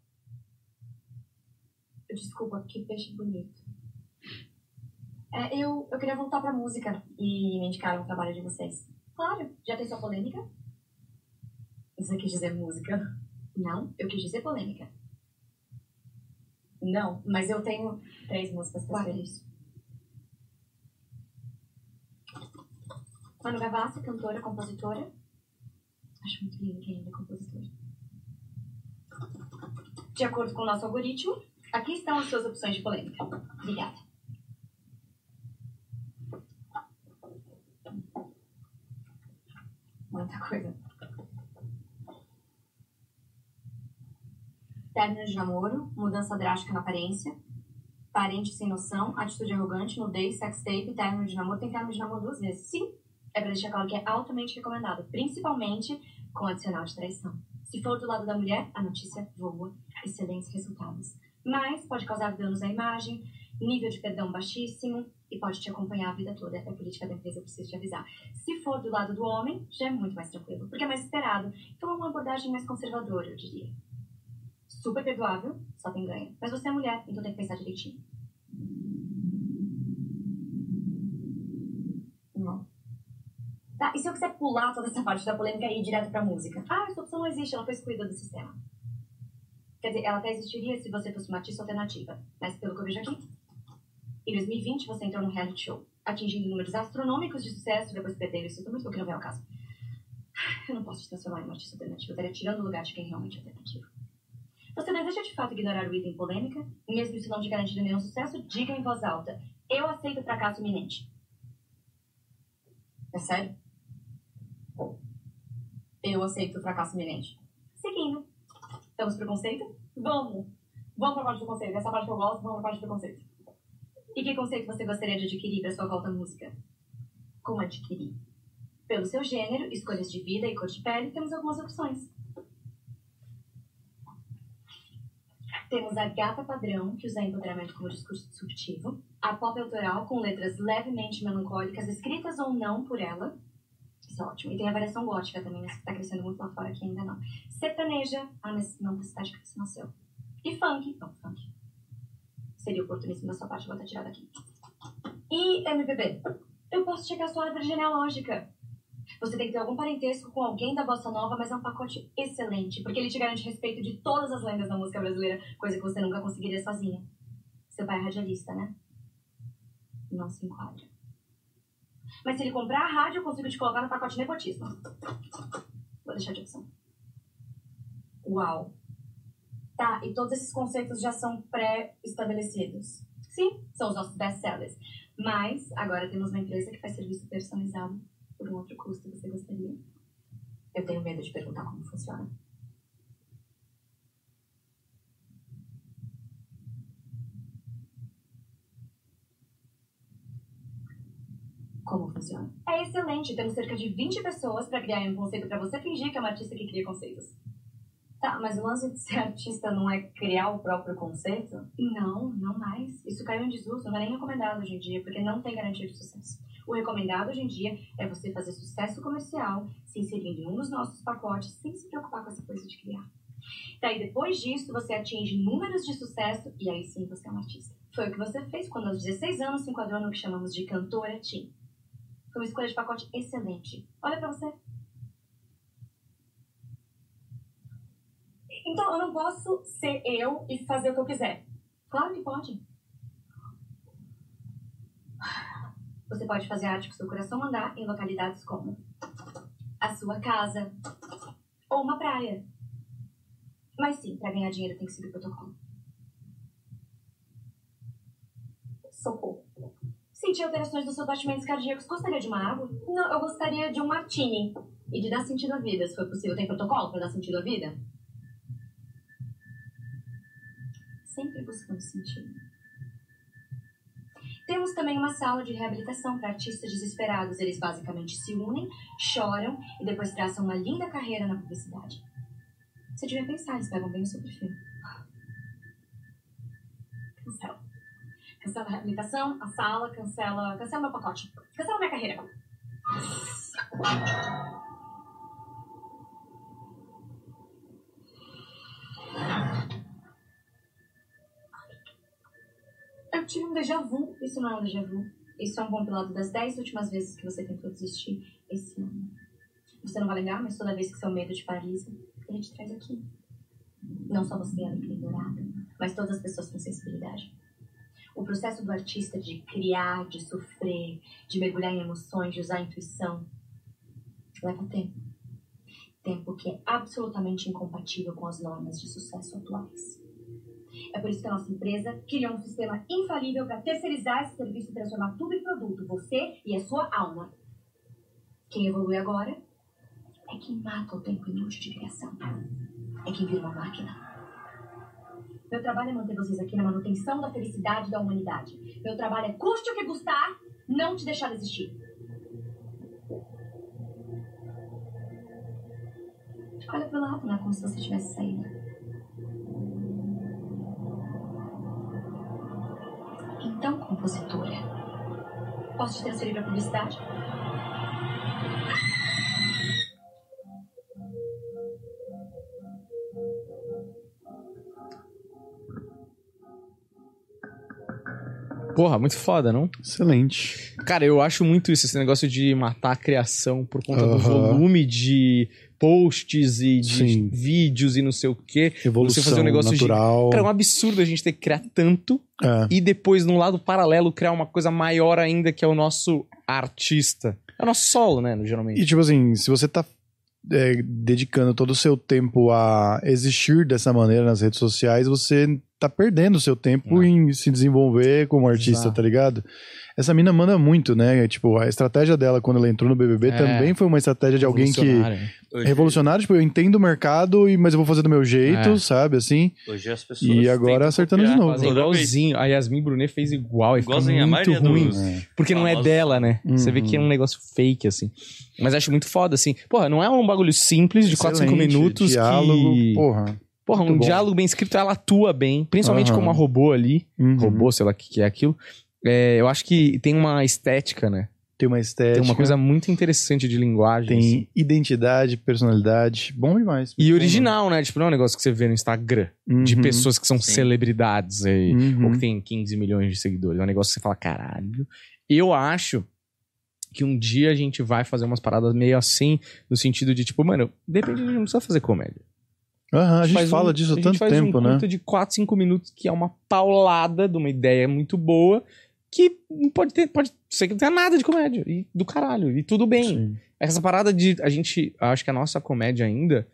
Desculpa, que peixe bonito. É, eu, eu queria voltar pra música e me indicaram o trabalho de vocês. Claro, já tem sua polêmica? Você quis dizer música? Não, eu quis dizer polêmica. Não, mas eu tenho três músicas pra ser isso. Manu Gavassi, cantora, compositora. Acho muito lindo quem ainda é compositora. De acordo com o nosso algoritmo, aqui estão as suas opções de polêmica. Obrigada. Muita coisa. Término de namoro, mudança drástica na aparência, parente sem noção, atitude arrogante, nudez, sextape, término de namoro. Tem término de namoro duas vezes. Sim, é pra deixar claro que é altamente recomendado, principalmente com adicional de traição. Se for do lado da mulher, a notícia voa. Excelentes resultados. Mas pode causar danos à imagem, nível de perdão baixíssimo e pode te acompanhar a vida toda. É política da empresa, eu preciso te avisar. Se for do lado do homem, já é muito mais tranquilo, porque é mais esperado. Então é uma abordagem mais conservadora, eu diria. Super perdoável, só tem ganho. Mas você é mulher, então tem que pensar direitinho. Não. Tá, e se eu quiser pular toda essa parte da polêmica e ir direto pra música? Ah, essa opção não existe, ela foi excluída do sistema. Quer dizer, ela até existiria se você fosse uma artista alternativa. Mas pelo que eu vejo aqui, em dois mil e vinte você entrou num reality show, atingindo números astronômicos de sucesso, depois perdendo isso tudo, porque não vem ao caso. Eu não posso te transformar em uma artista alternativa, eu estaria tirando o lugar de quem realmente é alternativo. Você deseja de fato ignorar o item polêmica? Mesmo isso não te garantindo nenhum sucesso, diga em voz alta. Eu aceito o fracasso iminente. É sério? Eu aceito o fracasso iminente. Seguindo. Estamos pro conceito? Vamos! Vamos pra parte do conceito. Essa parte que eu gosto, vamos pra parte do conceito. E que conceito você gostaria de adquirir para sua volta à música? Como adquirir? Pelo seu gênero, escolhas de vida e cor de pele, temos algumas opções. Temos a gata padrão, que usa empoderamento como discurso disruptivo. A pop autoral, com letras levemente melancólicas, escritas ou não por ela. Isso é ótimo. E tem a variação gótica também, mas que tá crescendo muito lá fora, aqui ainda não. Sertaneja. Ah, mas não da cidade que você nasceu. E funk. Não, funk. Seria oportunismo da sua parte, vou até tirar daqui. E M P B. Eu posso checar a sua árvore genealógica. Você tem que ter algum parentesco com alguém da bossa nova, mas é um pacote excelente, porque ele te garante respeito de todas as lendas da música brasileira, coisa que você nunca conseguiria sozinha. Seu pai é radialista, né? Não se enquadra. Mas se ele comprar a rádio, eu consigo te colocar no pacote nepotismo. Vou deixar de opção. Uau. Tá, e todos esses conceitos já são pré-estabelecidos. Sim, são os nossos best-sellers. Mas agora temos uma empresa que faz serviço personalizado por um outro custo. Você gostaria? Eu tenho medo de perguntar como funciona. como funciona. É excelente. Temos cerca de vinte pessoas pra criar um conceito pra você fingir que é uma artista que cria conceitos. Tá, mas o lance de ser artista não é criar o próprio conceito? Não, não mais. Isso caiu em desuso, não é nem recomendado hoje em dia, porque não tem garantia de sucesso. O recomendado hoje em dia é você fazer sucesso comercial, se inserindo em um dos nossos pacotes, sem se preocupar com essa coisa de criar. Daí, depois disso, você atinge números de sucesso e aí sim você é um artista. Foi o que você fez quando aos dezesseis anos se enquadrou no que chamamos de cantora teen. Foi uma escolha de pacote excelente. Olha pra você. Então, eu não posso ser eu e fazer o que eu quiser. Claro que pode. Você pode fazer arte que seu coração mandar em localidades como a sua casa ou uma praia. Mas sim, pra ganhar dinheiro tem que seguir o protocolo. Socorro. Senti alterações nos seus batimentos cardíacos. Gostaria de uma água? Não, eu gostaria de um martini. E de dar sentido à vida, se for possível. Tem protocolo pra dar sentido à vida? Sempre buscando sentido. Temos também uma sala de reabilitação para artistas desesperados. Eles basicamente se unem, choram e depois traçam uma linda carreira na publicidade. Você devia pensar, eles pegam bem o seu perfil. Cancela. Cancela a reabilitação, a sala, cancela... Cancela meu pacote. Cancela minha carreira. Eu tive um déjà vu. Isso não é um déjà vu. Isso é um compilado das dez últimas vezes que você tentou desistir esse ano. Você não vai lembrar, mas toda vez que seu medo te paralisa, ele te traz aqui. Não só você é alegria dourada, mas todas as pessoas com sensibilidade. O processo do artista de criar, de sofrer, de mergulhar em emoções, de usar a intuição, leva tempo. Tempo que é absolutamente incompatível com as normas de sucesso atuais. É por isso que a nossa empresa criou um sistema infalível para terceirizar esse serviço e transformar tudo em produto, você e a sua alma. Quem evolui agora é quem mata o tempo inútil de criação. É quem vira uma máquina. Meu trabalho é manter vocês aqui na manutenção da felicidade da humanidade. Meu trabalho é, custe o que custar, não te deixar desistir. Olha pro lado, não é como se você tivesse saído. Então, compositora, posso te transferir para publicidade? Porra, muito foda, não? Excelente. Cara, eu acho muito isso, esse negócio de matar a criação por conta Aham. do volume de posts e de Sim. vídeos e não sei o quê. Evolução Você fazer um negócio natural. de... Cara, é um absurdo a gente ter que criar tanto É. e depois, num lado paralelo, criar uma coisa maior ainda, que é o nosso artista. É o nosso solo, né, geralmente. E tipo assim, se você tá é, dedicando todo o seu tempo a existir dessa maneira nas redes sociais, você tá perdendo o seu tempo É. em se desenvolver como artista, Exato. tá ligado? Essa mina manda muito, né? Tipo, a estratégia dela quando ela entrou no B B B É. também foi uma estratégia de alguém que... Revolucionário, né? Hoje, Revolucionário, tipo, eu entendo o mercado, e- mas eu vou fazer do meu jeito, É. sabe? Assim. hoje as pessoas E agora tentam acertando de copiar novo. Fazer toda vez. igualzinho. A Yasmin Brunet fez igual e ficou Igualzinho a muito maioria ruim. dos- Porque não é famosos. dela, né? Você vê Uhum. que é um negócio fake, assim. Mas acho muito foda, assim. Porra, não é um bagulho simples de quatro, cinco Excelente, minutos diálogo, que... porra. Porra, um muito bom. diálogo bem escrito, ela atua bem. Principalmente Aham. como uma robô ali. Uhum. Robô, sei lá o que que é aquilo. É, eu acho que tem uma estética, né? Tem uma estética. Tem uma coisa muito interessante de linguagem. assim. Tem identidade, personalidade. Bom demais. E original, né? Tipo, não é um negócio que você vê no Instagram. De Uhum. pessoas que são Sim. celebridades aí. Uhum. Ou que tem quinze milhões de seguidores. É um negócio que você fala, caralho. Eu acho que um dia a gente vai fazer umas paradas meio assim, no sentido de, tipo, mano, depende, a gente não precisa fazer comédia. Aham, a gente faz fala um- disso há a tanto gente faz tempo, um né? curta de quatro, cinco minutos que é uma paulada de uma ideia muito boa, que não pode ter, pode ser que não tenha nada de comédia. E do caralho. E tudo bem. Sim. Essa parada de. A gente. Acho que a nossa comédia ainda.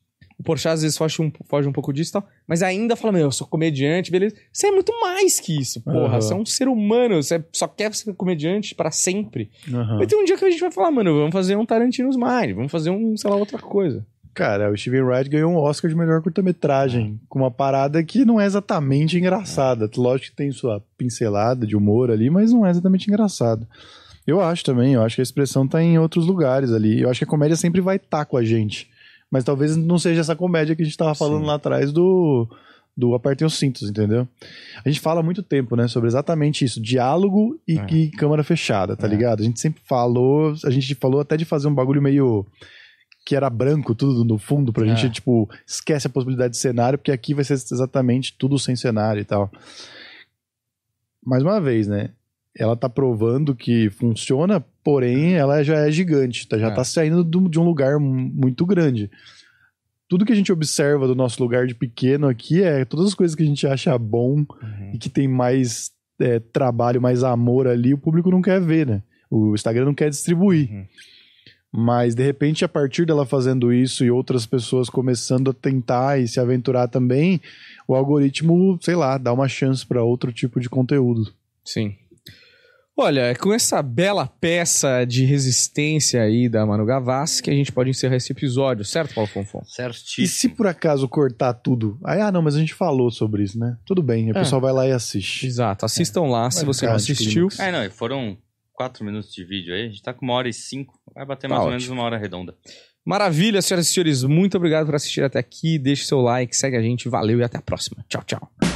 O Porchat às vezes foge um, foge um pouco disso e tal. Mas ainda fala, meu, eu sou comediante, beleza. Você é muito mais que isso, porra. Aham. Você é um ser humano. Você só quer ser comediante pra sempre. Aham. Vai ter um dia que a gente vai falar, mano, vamos fazer um Tarantino's Mind. Vamos fazer um, sei lá, outra coisa. Cara, o Steven Wright ganhou um Oscar de melhor curta-metragem, com uma parada que não é exatamente engraçada. Lógico que tem sua pincelada de humor ali, mas não é exatamente engraçado. Eu acho também, eu acho que a expressão tá em outros lugares ali. Eu acho que a comédia sempre vai estar com a gente. Mas talvez não seja essa comédia que a gente tava falando Sim. lá atrás do, do Apertem os Cintos, entendeu? A gente fala há muito tempo, né, sobre exatamente isso, diálogo e, é. e câmera fechada, tá é. ligado? A gente sempre falou, a gente falou até de fazer um bagulho meio... que era branco tudo no fundo, pra é. gente, tipo, esquece a possibilidade de cenário, porque aqui vai ser exatamente tudo sem cenário e tal. Mais uma vez, né? Ela tá provando que funciona, porém ela já é gigante, tá? já é. tá saindo do, de um lugar muito grande. Tudo que a gente observa do nosso lugar de pequeno aqui é todas as coisas que a gente acha bom uhum. e que tem mais é, trabalho, mais amor ali, o público não quer ver, né? O Instagram não quer distribuir. Uhum. Mas, de repente, a partir dela fazendo isso e outras pessoas começando a tentar e se aventurar também, o algoritmo, sei lá, dá uma chance para outro tipo de conteúdo. Sim. Olha, com essa bela peça de resistência aí da Manu Gavassi que a gente pode encerrar esse episódio, certo, Paulo Fonfon? Certíssimo. E se por acaso cortar tudo? Aí, ah, não, mas a gente falou sobre isso, né? Tudo bem, o é. pessoal vai lá e assiste. Exato, assistam é. lá vai se você não assistiu. Ah, não, foram... quatro minutos de vídeo aí, a gente tá com uma hora e cinco, vai bater mais tá ou ótimo. menos uma hora redonda. Maravilha, senhoras e senhores, muito obrigado por assistir até aqui, deixe seu like, segue a gente, valeu e até a próxima. Tchau, tchau.